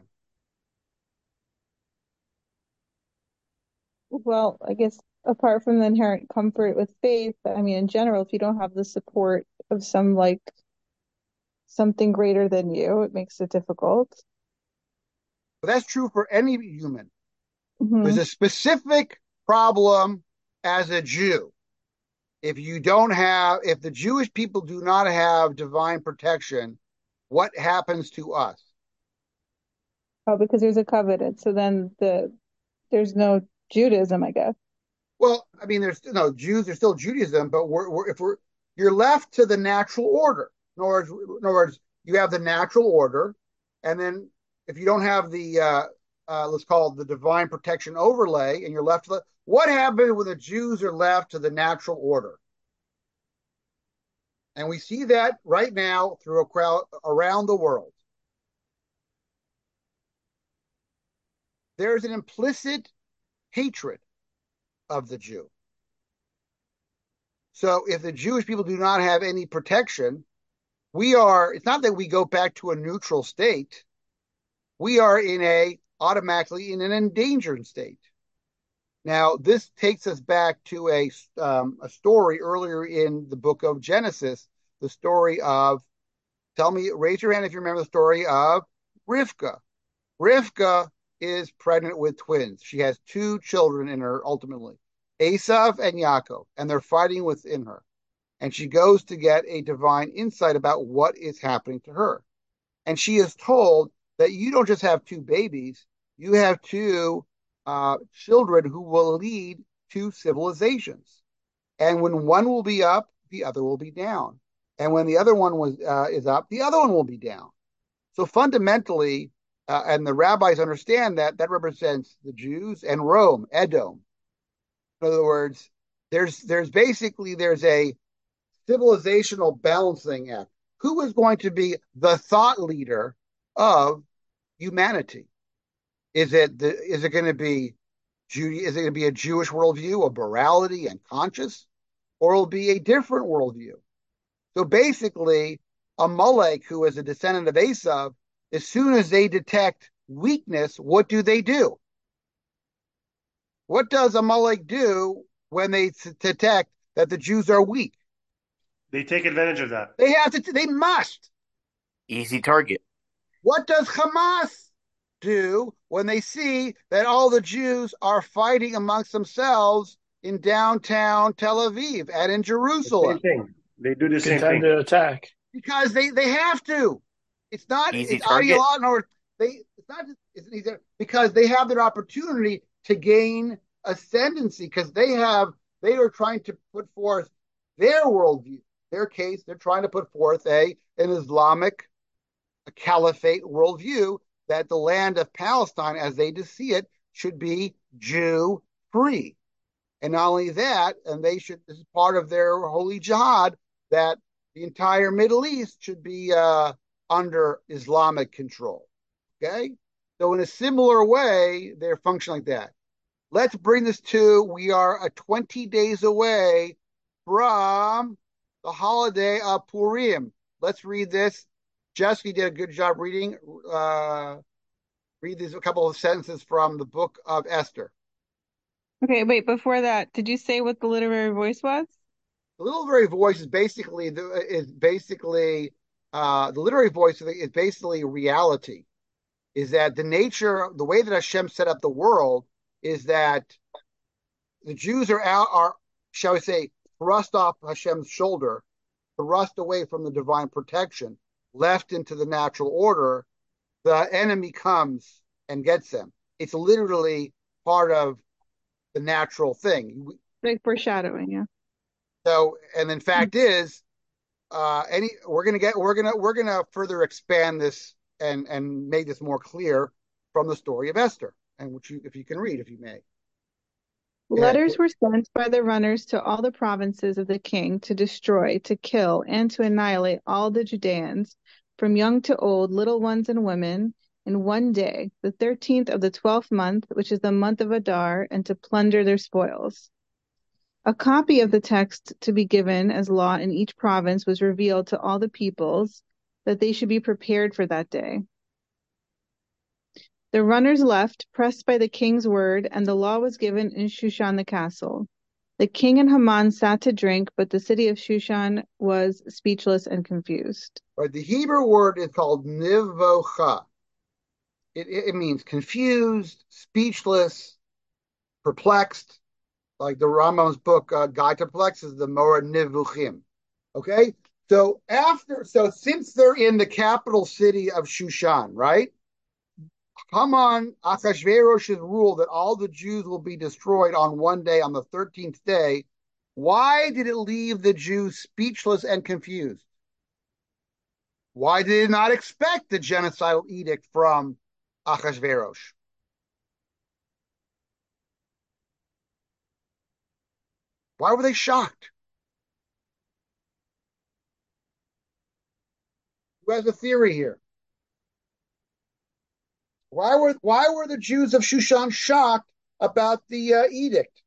Well, I guess apart from the inherent comfort with faith, I mean, in general, if you don't have the support of something greater than you, it makes it difficult. But that's true for any human. Mm-hmm. There's a specific problem as a Jew. If the Jewish people do not have divine protection, what happens to us? Oh, because there's a covenant. So then there's no Judaism, I guess. Well, I mean, there's still Judaism, but you're left to the natural order. In other words, you have the natural order, and then if you don't have the let's call it the divine protection overlay, and you're left to what happens when the Jews are left to the natural order? And we see that right now through a crowd around the world. There's an implicit hatred of the Jew. So if the Jewish people do not have any protection, it's not that we go back to a neutral state. We are automatically in an endangered state. Now, this takes us back to a story earlier in the book of Genesis, the story of, raise your hand if you remember the story of Rivka. Rivka is pregnant with twins. She has 2 children in her ultimately, Esav and Yaakov, and they're fighting within her. And she goes to get a divine insight about what is happening to her. And she is told that you don't just have 2 babies, you have 2 children who will lead 2 civilizations. And when one will be up, the other will be down. And when the other one is up, the other one will be down. So fundamentally, and the rabbis understand that represents the Jews and Rome, Edom. In other words, there's a civilizational balancing act. Who is going to be the thought leader of humanity? Is it going to be Is it going to be a Jewish worldview of morality and conscience, or will it be a different worldview? So basically, Amalek, who is a descendant of Esav, as soon as they detect weakness, what do? What does Amalek do when they detect that the Jews are weak? They take advantage of that. They must. Easy target. What does Hamas do when they see that all the Jews are fighting amongst themselves in downtown Tel Aviv and in Jerusalem? The same thing. They do the same thing. To attack. Because they have to. It's not Easy target. Because they have their opportunity to gain ascendancy, because they are trying to put forth their worldview. Their case, they're trying to put forth an Islamic caliphate worldview that the land of Palestine, as they see it, should be Jew free. And not only that, this is part of their holy jihad, that the entire Middle East should be under Islamic control. Okay? So in a similar way, they're functioning like that. Let's bring this to, we are 20 days away from the holiday of Purim. Let's read this. Jessica did a good job reading. Read these a couple of sentences from the book of Esther. Okay, wait, before that, did you say what the literary voice was? The literary voice is basically the literary voice is basically reality. Is that the nature, the way that Hashem set up the world is that the Jews are, shall we say, thrust off Hashem's shoulder, thrust away from the divine protection, left into the natural order. The enemy comes and gets them. It's literally part of the natural thing. Like foreshadowing, yeah. So, and in fact is, we're gonna further expand this and make this more clear from the story of Esther, and which if you can read, if you may. Letters were sent by the runners to all the provinces of the king to destroy, to kill, and to annihilate all the Judeans, from young to old, little ones and women, in one day, the 13th of the 12th month, which is the month of Adar, and to plunder their spoils. A copy of the text to be given as law in each province was revealed to all the peoples, that they should be prepared for that day. The runners left, pressed by the king's word, and the law was given in Shushan the castle. The king and Haman sat to drink, but the city of Shushan was speechless and confused. Right, the Hebrew word is called nivocha. It means confused, speechless, perplexed. Like the Rambam's book, Guide to Perplexes, the Moreh Nevuchim. Okay? So since they're in the capital city of Shushan, right? Haman, Achashverosh's rule that all the Jews will be destroyed on one day, on the 13th day, why did it leave the Jews speechless and confused? Why did it not expect the genocidal edict from Achashverosh? Why were they shocked? Who has a theory here? Why were the Jews of Shushan shocked about the edict?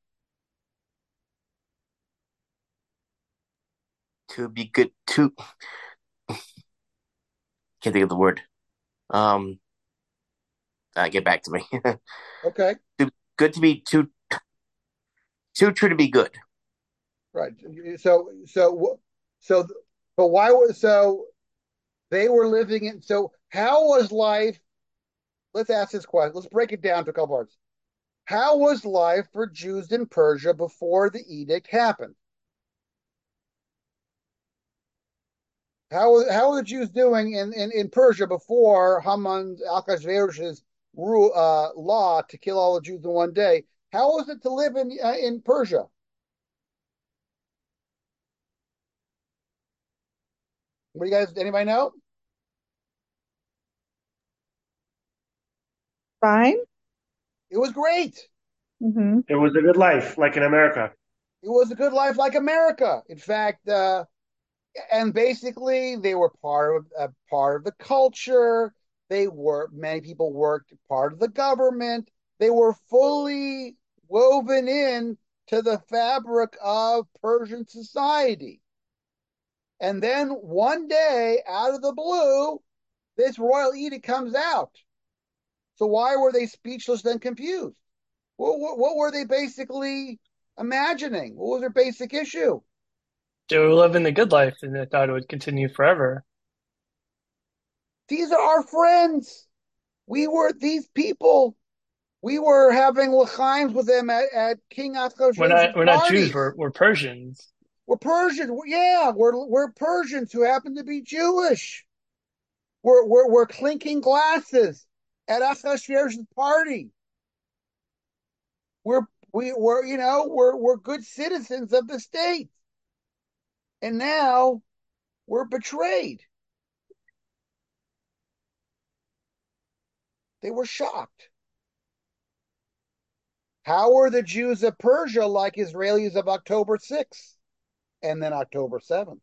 To be good to can't think of the word. Get back to me. Okay. Good to be too true to be good. Right. But why was they were living in? So how was life? Let's ask this question. Let's break it down to a couple parts. How was life for Jews in Persia before the edict happened? How were the Jews doing in Persia before Haman's Achashverosh's law to kill all the Jews in one day? How was it to live in Persia? What do you guys? Anybody know? Fine. It was great. Mm-hmm. It was a good life, like in America. It was a good life like America. In fact, and basically they were part of the culture. Many people worked part of the government. They were fully woven in to the fabric of Persian society. And then one day, out of the blue, this royal edict comes out. So why were they speechless and confused? What were they basically imagining? What was their basic issue? They were living the good life and they thought it would continue forever. These are our friends. These people. We were having l'chaims with them at King Achashverosh's We're not Jews. We're Persians. We're Persian. Yeah, we're Persians who happen to be Jewish. We're clinking glasses at Achashverosh's party. We're good citizens of the state. And now we're betrayed. They were shocked. How were the Jews of Persia like Israelis of October 6th and then October 7th?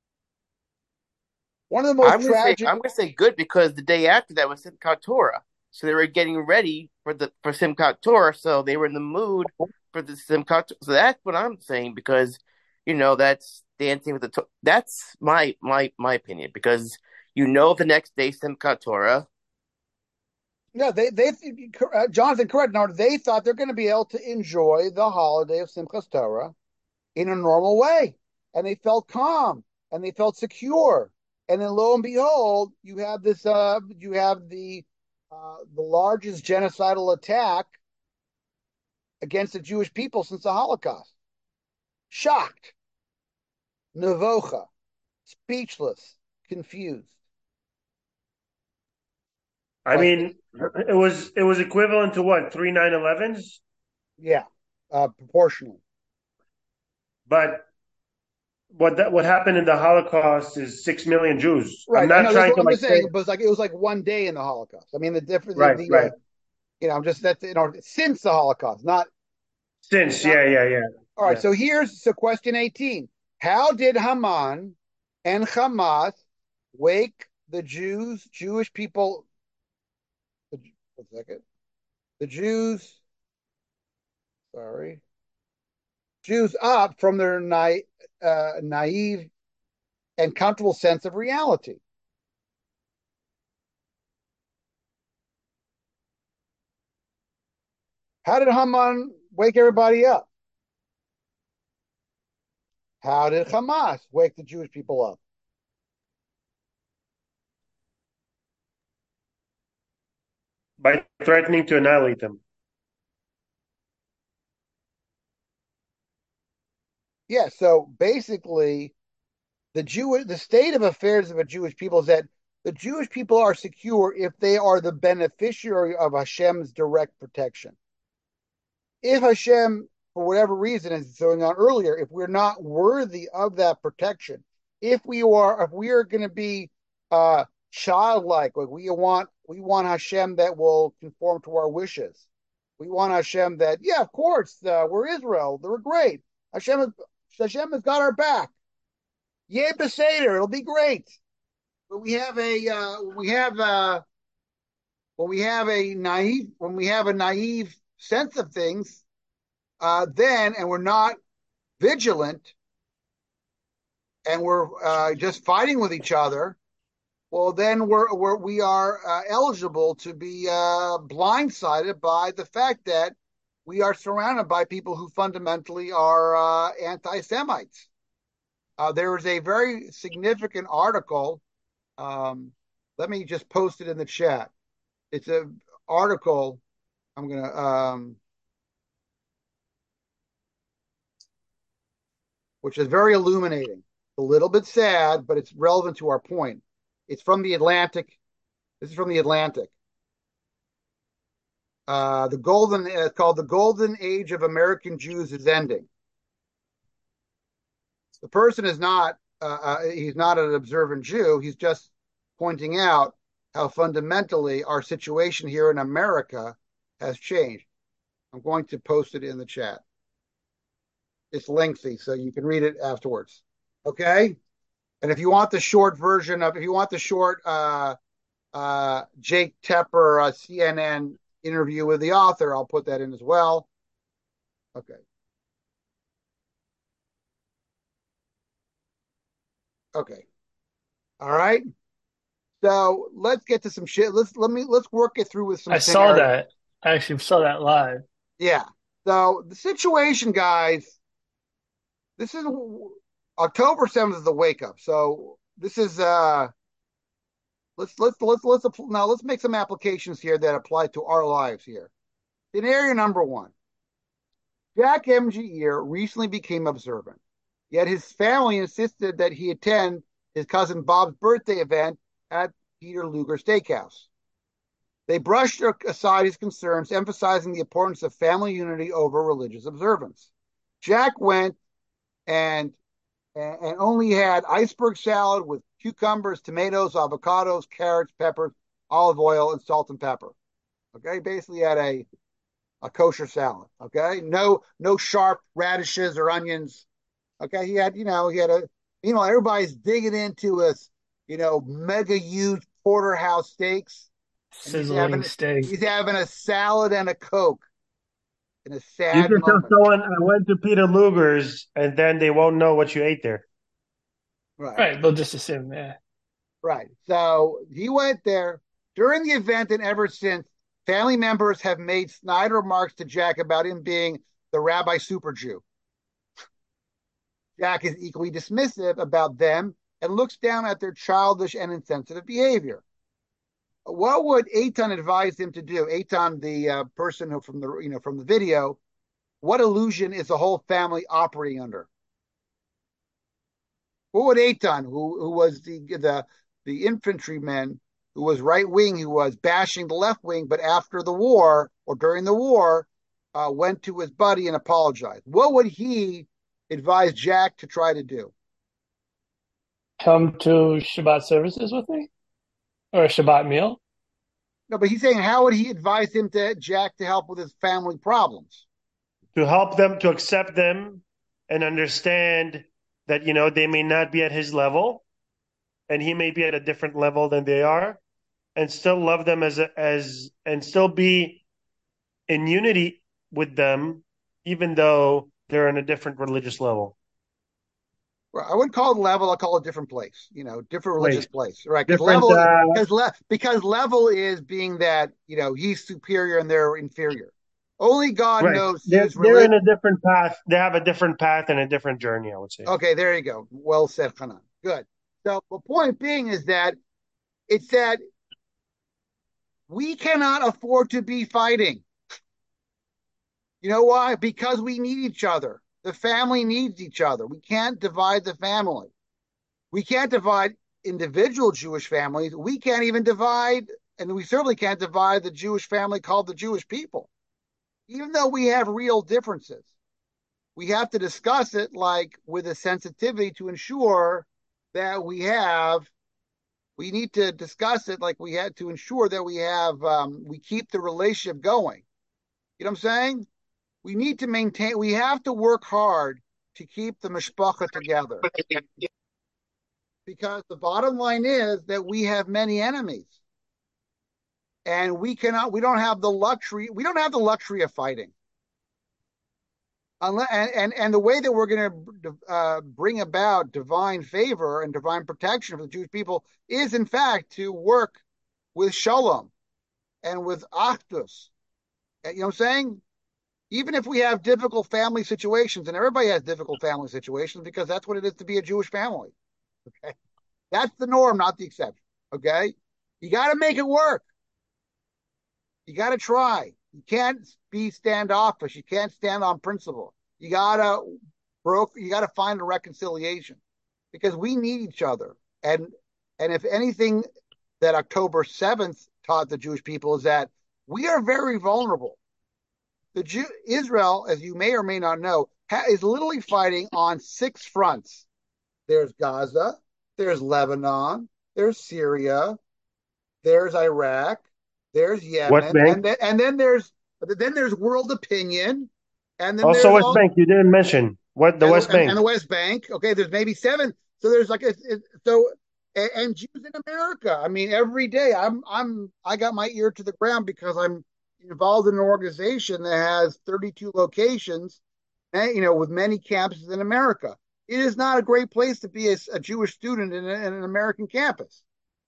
One of the most tragic. I'm going to say good because the day after that was Simchat Torah. So they were getting ready for Simchat Torah, so they were in the mood for the Simchat Torah. So that's what I'm saying, because that's dancing with the that's my opinion, because the next day Simchat Torah. Yeah, they Jonathan, correct. Now they thought they're going to be able to enjoy the holiday of Simchat Torah in a normal way, and they felt calm and they felt secure. And then lo and behold, you have this. You have the largest genocidal attack against the Jewish people since the Holocaust. Shocked, nevocha, speechless, confused. I mean, it was equivalent to what, 3 9/11s? Yeah, proportionally. But what happened in the Holocaust is 6 million Jews. Right. I'm not trying to I'm just saying, but it was like one day in the Holocaust. I mean, the difference. Right, right. I'm just since the Holocaust, not since. Yeah. All right. Yeah. So question 18: how did Haman and Hamas wake the Jewish people? One second. The Jews up from their naive and comfortable sense of reality. How did Haman wake everybody up? How did Hamas wake the Jewish people up? By threatening to annihilate them. Yeah, so basically, the state of affairs of a Jewish people is that the Jewish people are secure if they are the beneficiary of Hashem's direct protection. If Hashem, for whatever reason, as going on earlier, if we're not worthy of that protection, if we are going to be childlike, like we want Hashem that will conform to our wishes. We want Hashem that, yeah, of course, we're Israel, we're great. Hashem has got our back. Yeh Beseder, it'll be great. But we have a naive sense of things, then, and we're not vigilant, and we're just fighting with each other. Well, then we are eligible to be blindsided by the fact that we are surrounded by people who fundamentally are anti-Semites. There is a very significant article. Let me just post it in the chat. It's an article. I'm gonna, which is very illuminating. A little bit sad, but it's relevant to our point. It's from the Atlantic. This is from the Atlantic. It's called "The Golden Age of American Jews is Ending." The person is not. He's not an observant Jew. He's just pointing out how fundamentally our situation here in America has changed. I'm going to post it in the chat. It's lengthy, so you can read it afterwards. Okay? And if you want the short version Jake Tepper CNN interview with the author, I'll put that in as well. Okay. Okay. All right. So let's get to some shit. Let's work it through with some. I saw that. I actually saw that live. Yeah. So the situation, guys. This is October 7th is the wake up. So this is let's make some applications here that apply to our lives here. Scenario number 1. Jack M. Jair recently became observant, yet his family insisted that he attend his cousin Bob's birthday event at Peter Luger Steakhouse. They brushed aside his concerns, emphasizing the importance of family unity over religious observance. Jack went and only had iceberg salad with cucumbers, tomatoes, avocados, carrots, peppers, olive oil, and salt and pepper. Okay, basically had a kosher salad. Okay, no sharp radishes or onions. Okay, he had everybody's digging into us, mega huge porterhouse steaks. Sizzling steak. He's having a salad and a Coke in a You sad can tell moment. someone, I went to Peter Luger's, and then they won't know what you ate there. Right. They'll just assume, yeah. Right. So he went there during the event, and ever since, family members have made snide remarks to Jack about him being the rabbi super Jew. Jack is equally dismissive about them and looks down at their childish and insensitive behavior. What would Eitan advise him to do? Eitan, the person who from the video, what illusion is the whole family operating under? What would Eitan, who was the infantryman, who was right wing, who was bashing the left wing, but after the war or during the war, went to his buddy and apologized? What would he advise Jack to try to do? Come to Shabbat services with me? Or a Shabbat meal? No, but he's saying, how would he advise Jack to help with his family problems? To help them, to accept them, and understand that, they may not be at his level, and he may be at a different level than they are, and still love them and still be in unity with them, even though they're in a different religious level. Well, I wouldn't call it level. I'll call it different place. Different religious place, right? Because level is being that he's superior and they're inferior. Only God knows. They're in a different path. They have a different path and a different journey, I would say. Okay, there you go. Well said, Hanan. Good. So the point being is that it's that we cannot afford to be fighting. You know why? Because we need each other. The family needs each other. We can't divide the family. We can't divide individual Jewish families. We can't even divide, and we certainly can't divide the Jewish family called the Jewish people. Even though we have real differences, we have to discuss it with a sensitivity to ensure that we need to discuss it we had to ensure that we keep the relationship going. You know what I'm saying? We need to maintain, we have to work hard to keep the mishpacha together. Because the bottom line is that we have many enemies. And we don't have the luxury of fighting. And the way that we're going to bring about divine favor and divine protection for the Jewish people is, in fact, to work with shalom and with achdus. You know what I'm saying? Even if we have difficult family situations, and everybody has difficult family situations because that's what it is to be a Jewish family. Okay, that's the norm, not the exception. Okay, you got to make it work. You got to try. You can't be standoffish. You can't stand on principle. You gotta find a reconciliation because we need each other. And if anything that October 7th taught the Jewish people is that we are very vulnerable. Israel, as you may or may not know, is literally fighting on 6 fronts. There's Gaza, there's Lebanon, there's Syria, there's Iraq, there's Yemen, and then there's world opinion, and then also West Bank. You didn't mention the West Bank and the West Bank. Okay, there's maybe 7. So there's and Jews in America. I mean, every day I got my ear to the ground because I'm involved in an organization that has 32 locations, with many campuses in America. It is not a great place to be a Jewish student in an American campus.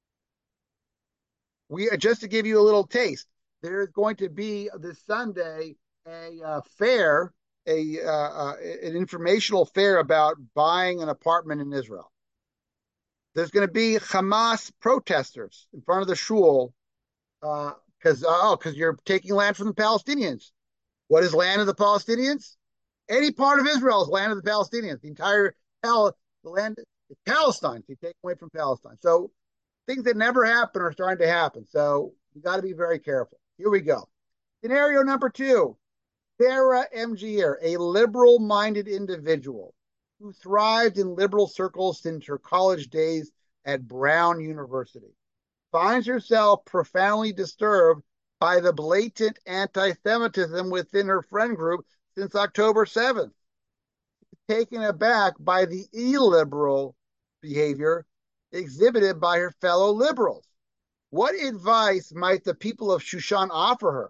Just to give you a little taste, there's going to be this Sunday a fair, an informational fair about buying an apartment in Israel. There's going to be Hamas protesters in front of the shul because you're taking land from the Palestinians. What is land of the Palestinians? Any part of Israel is land of the Palestinians. The entire the land is Palestine. So you take away from Palestine. So things that never happen are starting to happen. So you got to be very careful. Here we go. Scenario number 2. Sarah Mgir, a liberal-minded individual who thrived in liberal circles since her college days at Brown University, finds herself profoundly disturbed by the blatant anti-Semitism within her friend group since October 7th. Taken aback by the illiberal behavior exhibited by her fellow liberals. What advice might the people of Shushan offer her?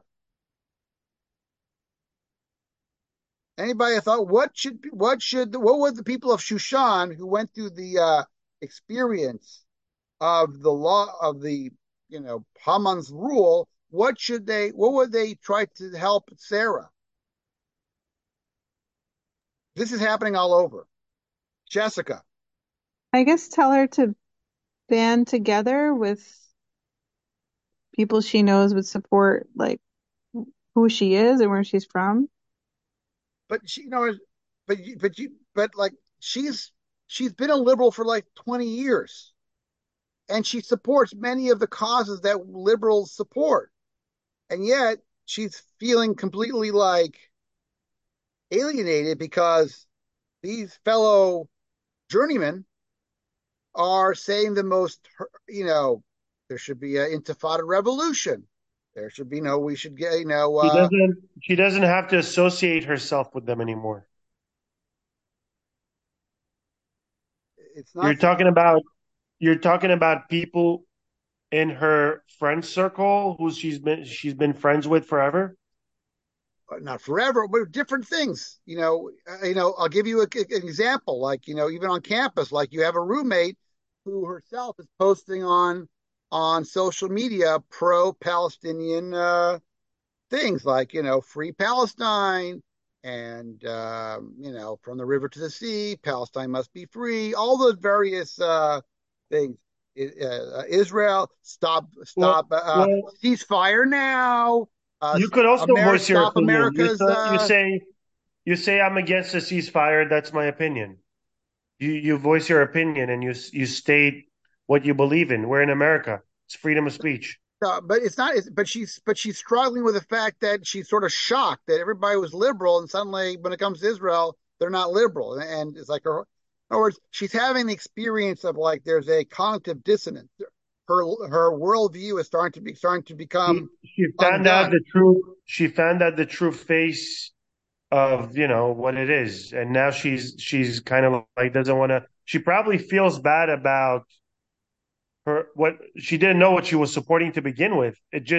Anybody thought what would the people of Shushan who went through the experience of the law of the Haman's rule, what would they try to help Sarah? This is happening all over. Jessica. I guess tell her to band together with people she knows would support like who she is and where she's from. But like she's been a liberal for like 20 years. And she supports many of the causes that liberals support. And yet she's feeling completely like alienated because these fellow journeymen are saying the most, there should be an intifada revolution. There should be we should get, She doesn't have to associate herself with them anymore. It's not. You're talking about people in her friend circle who she's been friends with forever. Not forever, but different things. I'll give you an example. Like, even on campus, like you have a roommate who herself is posting on social media pro-Palestinian things like, free Palestine and, from the river to the sea, Palestine must be free. All those various things. Israel, stop, ceasefire now. You could also voice your opinion. You say I'm against a ceasefire. That's my opinion. You voice your opinion and you state what you believe in. We're in America. It's freedom of speech. But it's not. But she's struggling with the fact that she's sort of shocked that everybody was liberal and suddenly when it comes to Israel, they're not liberal. And it's like in other words, she's having the experience of like there's a cognitive dissonance. Her worldview is starting to become. She found out the truth. She found out the true face of what it is, and now she's kind of like doesn't want to. She probably feels bad about what she didn't know what she was supporting to begin with.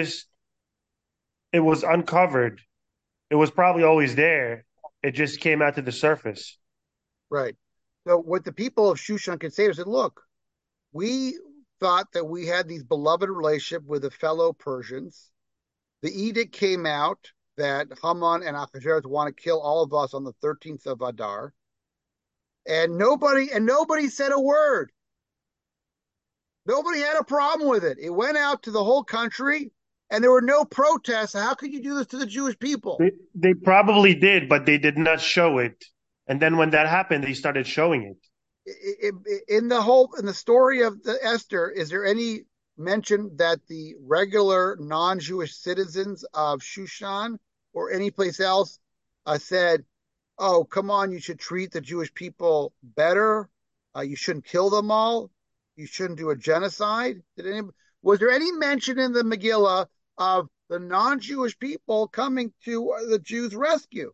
It was uncovered. It was probably always there. It just came out to the surface. Right. So what the people of Shushan can say is that look, we thought that we had these beloved relationship with the fellow Persians. The edict came out that Haman and Ahasuerus want to kill all of us on the 13th of Adar. And nobody said a word. Nobody had a problem with it. It went out to the whole country and there were no protests. How could you do this to the Jewish people? They probably did, but they did not show it. And then when that happened, they started showing it. In the story of the Esther, is there any mention that the regular non-Jewish citizens of Shushan or any place else said, "Oh, come on, you should treat the Jewish people better. You shouldn't kill them all. You shouldn't do a genocide"? Was there any mention in the Megillah of the non-Jewish people coming to the Jews' rescue?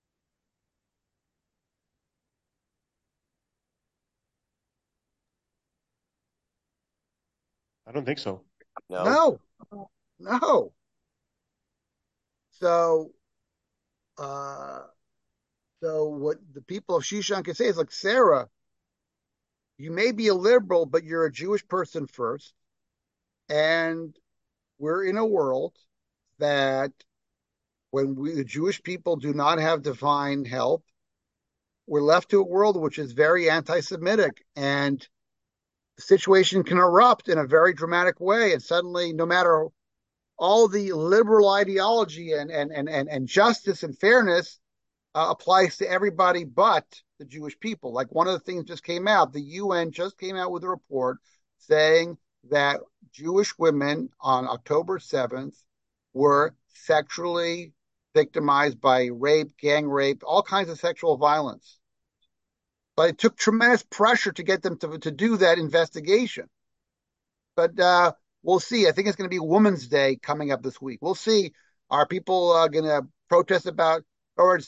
I don't think so. No. So what the people of Shushan can say is like, Sarah, you may be a liberal, but you're a Jewish person first. And we're in a world that when the Jewish people do not have divine help, we're left to a world which is very anti-Semitic, and the situation can erupt in a very dramatic way. And suddenly, no matter all the liberal ideology and justice and fairness applies to everybody but the Jewish people. Like one of the things just came out, the UN just came out with a report saying that Jewish women on October 7th were sexually victimized by rape, gang rape, all kinds of sexual violence. But it took tremendous pressure to get them to do that investigation. But we'll see. I think it's going to be Women's Day coming up this week. We'll see. Are people going to protest about, or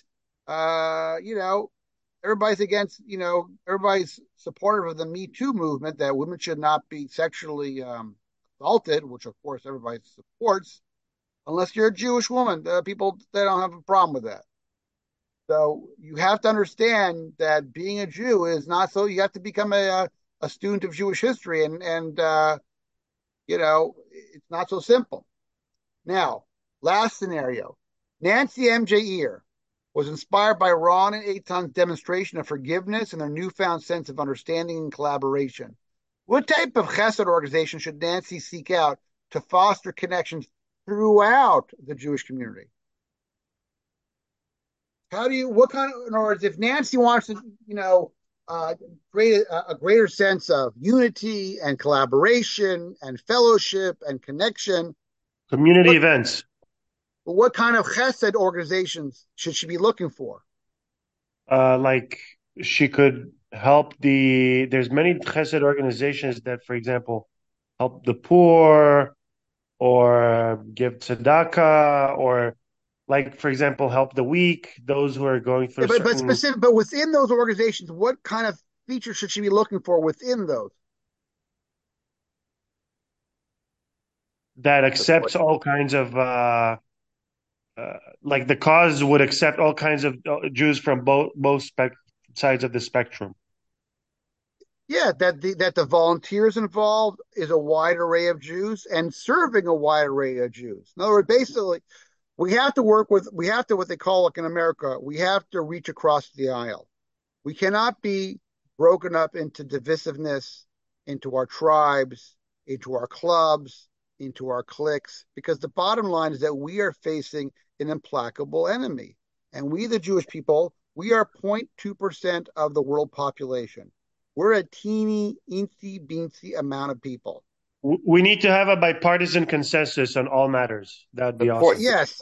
everybody's against, everybody's supportive of the Me Too movement that women should not be sexually assaulted, which of course everybody supports, unless you're a Jewish woman. People, they don't have a problem with that. So you have to understand that being a Jew is not so. You have to become a student of Jewish history, and it's not so simple. Now, last scenario: Nancy M. Jair was inspired by Ron and Eitan's demonstration of forgiveness and their newfound sense of understanding and collaboration. What type of chesed organization should Nancy seek out to foster connections throughout the Jewish community? In other words, if Nancy wants to, create a greater sense of unity and collaboration and fellowship and connection. Community events. What kind of chesed organizations should she be looking for? Like she could help there's many chesed organizations that, for example, help the poor or give tzedakah or, like, for example, help the weak, those who are going through but within those organizations, what kind of features should she be looking for within those? That accepts all kinds of, like the cause would accept all kinds of Jews from both sides of the spectrum. Yeah, that the volunteers involved is a wide array of Jews and serving a wide array of Jews. In other words, basically, we have to what they call, like in America, we have to reach across the aisle. We cannot be broken up into divisiveness, into our tribes, into our clubs, into our cliques, because the bottom line is that we are facing an implacable enemy. And we, the Jewish people, we are 0.2% of the world population. We're a teeny, incy-beansy amount of people. We need to have a bipartisan consensus on all matters. That'd be awesome. Yes,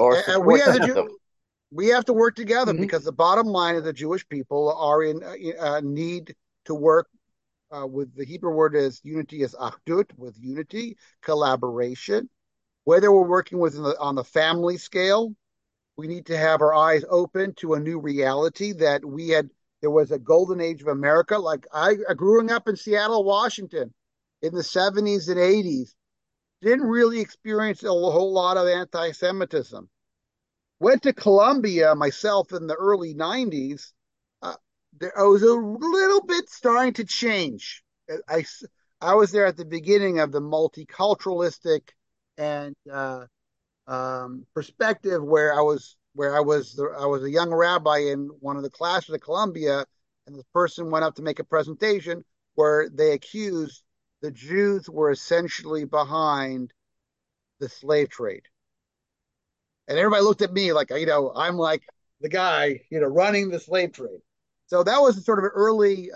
we have to work together, because the bottom line is the Jewish people are in need to work with the Hebrew word is unity, is achdut, with unity, collaboration. Whether we're working on the family scale, we need to have our eyes open to a new reality that there was a golden age of America. Like I growing up in Seattle, Washington in the 70s and 80s, didn't really experience a whole lot of anti-Semitism. Went to Columbia myself in the early 90s. I was a little bit starting to change. I was there at the beginning of the multiculturalistic and perspective where I was a young rabbi in one of the classes at Columbia, and this person went up to make a presentation where they accused the Jews were essentially behind the slave trade. And everybody looked at me like, I'm like the guy, running the slave trade. So that was sort of an early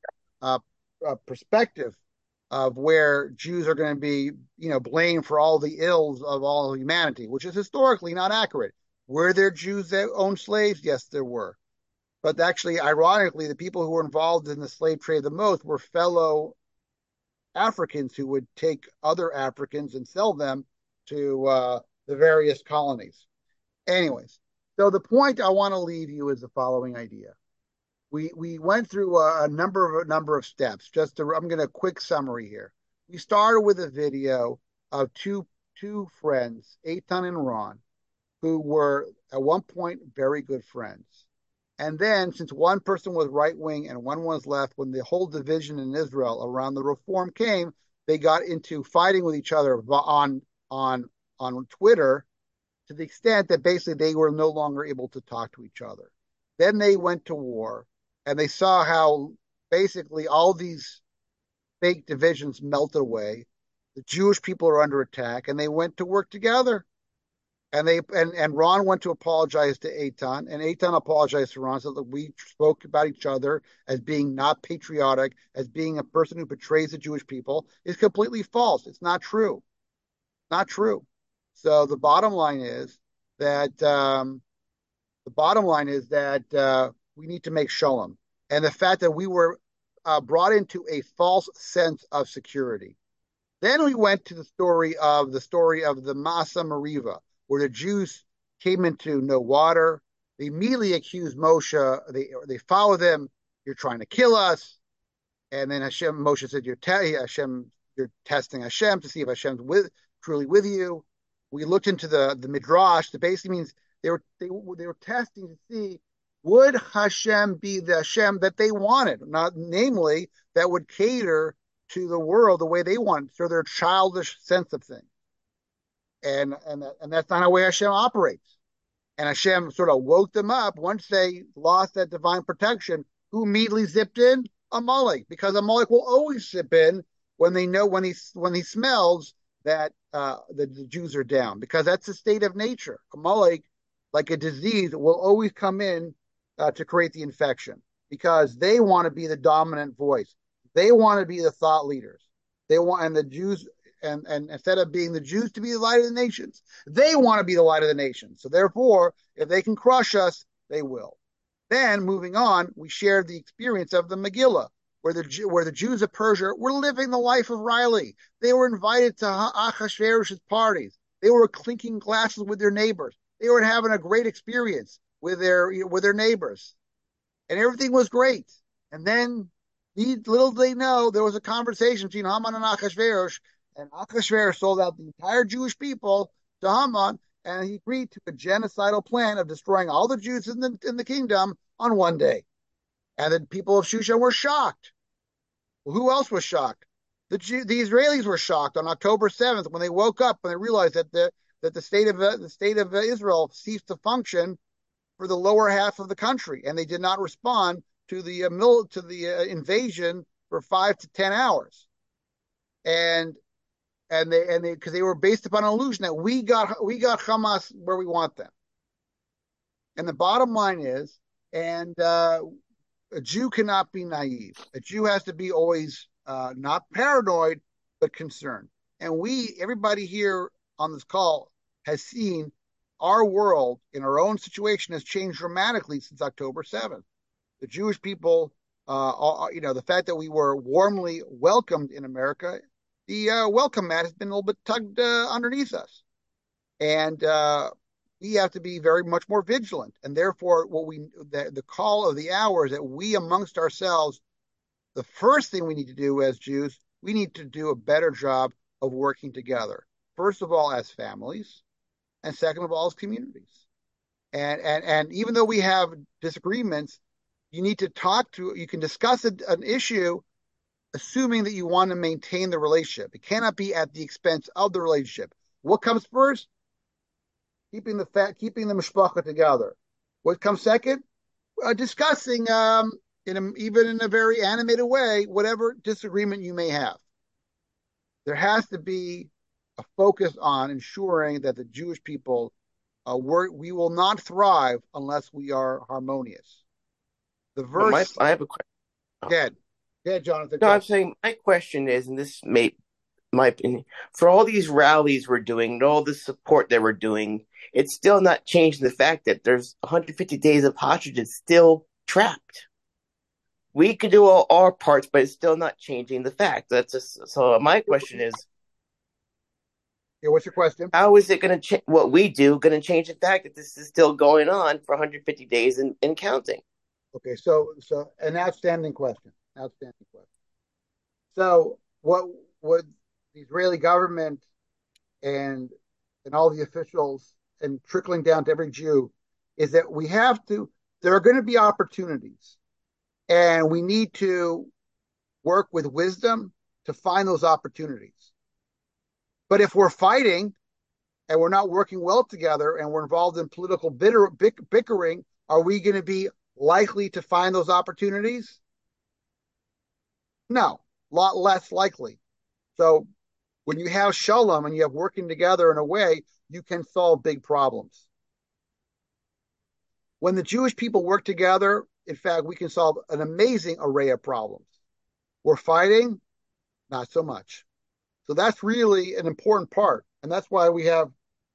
perspective of where Jews are going to be, blamed for all the ills of all of humanity, which is historically not accurate. Were there Jews that owned slaves? Yes, there were. But actually, ironically, the people who were involved in the slave trade the most were fellow Africans who would take other Africans and sell them to the various colonies. Anyways, so the point I want to leave you is the following idea. We went through a number of steps. I'm going to quick summary here. We started with a video of two friends, Eitan and Ron, who were at one point very good friends. And then, since one person was right wing and one was left, when the whole division in Israel around the reform came, they got into fighting with each other on Twitter, to the extent that basically they were no longer able to talk to each other. Then they went to war, and they saw how basically all these fake divisions melted away. The Jewish people are under attack, and they went to work together. And Ron went to apologize to Eitan, and Eitan apologized to Ron, so that we spoke about each other as being not patriotic, as being a person who betrays the Jewish people, is completely false. It's not true. Not true. So the bottom line is that we need to make shalom, and the fact that we were brought into a false sense of security. Then we went to the story of the Masa Meriva, where the Jews came into no water. They immediately accused Moshe. They followed them. You're trying to kill us. And then Moshe said, Hashem you're testing Hashem to see if Hashem's truly with you. We looked into the midrash. That basically means they were testing to see, would Hashem be the Hashem that they wanted, not namely that would cater to the world the way they want, so their childish sense of things. And that's not how way Hashem operates. And Hashem sort of woke them up once they lost that divine protection. Who immediately zipped in? Amalek, because Amalek will always zip in when he smells that the Jews are down, because that's the state of nature. Amalek, like a disease, will always come in to create the infection, because they want to be the dominant voice. They want to be the thought leaders. And the Jews, and instead of being the Jews to be the light of the nations, they want to be the light of the nations. So therefore, if they can crush us, they will. Then, moving on, we shared the experience of the Megillah, where the Jews of Persia were living the life of Riley. They were invited to Achashverosh's parties. They were clinking glasses with their neighbors. They were having a great experience with their neighbors, and everything was great. And then, little did they know, there was a conversation between Haman and Achashverosh, and Achashverosh sold out the entire Jewish people to Haman, and he agreed to a genocidal plan of destroying all the Jews in the kingdom on one day. And the people of Shushan were shocked. Well, who else was shocked? The Israelis were shocked on October 7th when they woke up and they realized that the state of Israel ceased to function for the lower half of the country, and they did not respond to the invasion for 5 to 10 hours. And because they were based upon an illusion that we got Hamas where we want them. And the bottom line is, a Jew cannot be naive. A Jew has to be always not paranoid, but concerned. And everybody here on this call has seen our world in our own situation has changed dramatically since October 7th. The Jewish people, the fact that we were warmly welcomed in America, the welcome mat has been a little bit tugged underneath us. And we have to be very much more vigilant. And therefore, the call of the hour is that we amongst ourselves, the first thing we need to do as Jews, we need to do a better job of working together. First of all, as families, and second of all, as communities. And even though we have disagreements, you need to you can discuss an issue assuming that you want to maintain the relationship. It cannot be at the expense of the relationship. What comes first? Keeping the mishpacha together. What comes second? Discussing, even in a very animated way, whatever disagreement you may have. There has to be a focus on ensuring that the Jewish people, we will not thrive unless we are harmonious. The verse. I have a question. Yeah, Jonathan. No, I'm saying my question is, and this may, my opinion, for all these rallies we're doing and all the support that we're doing, it's still not changing the fact that there's 150 days of hostages still trapped. We could do all our parts, but it's still not changing the fact. So my question is, yeah, what's your question? How is it going to what we do going to change the fact that this is still going on for 150 days and counting? Okay, so an outstanding question. So what the Israeli government and all the officials and trickling down to every Jew is that there are going to be opportunities, and we need to work with wisdom to find those opportunities. But if we're fighting and we're not working well together and we're involved in political bickering, are we going to be likely to find those opportunities? No, a lot less likely. So when you have shalom and you have working together in a way, you can solve big problems. When the Jewish people work together, in fact, we can solve an amazing array of problems. We're fighting, not so much. So that's really an important part. And that's why we have,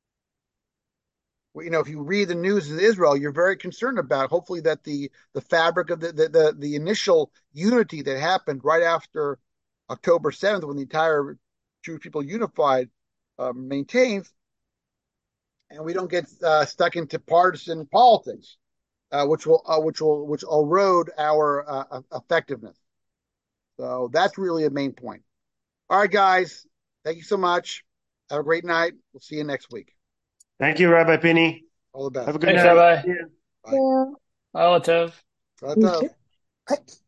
if you read the news in Israel, you're very concerned about, hopefully, that the fabric of the initial unity that happened right after October 7th, when the entire Jewish people unified, maintains, and we don't get stuck into partisan politics, which will erode our effectiveness. So that's really a main point. All right, guys. Thank you so much. Have a great night. We'll see you next week. Thank you, Rabbi Penny. All the best. Have a good Thanks, night. Rabbi. Bye. Mazel tov. Mazel tov.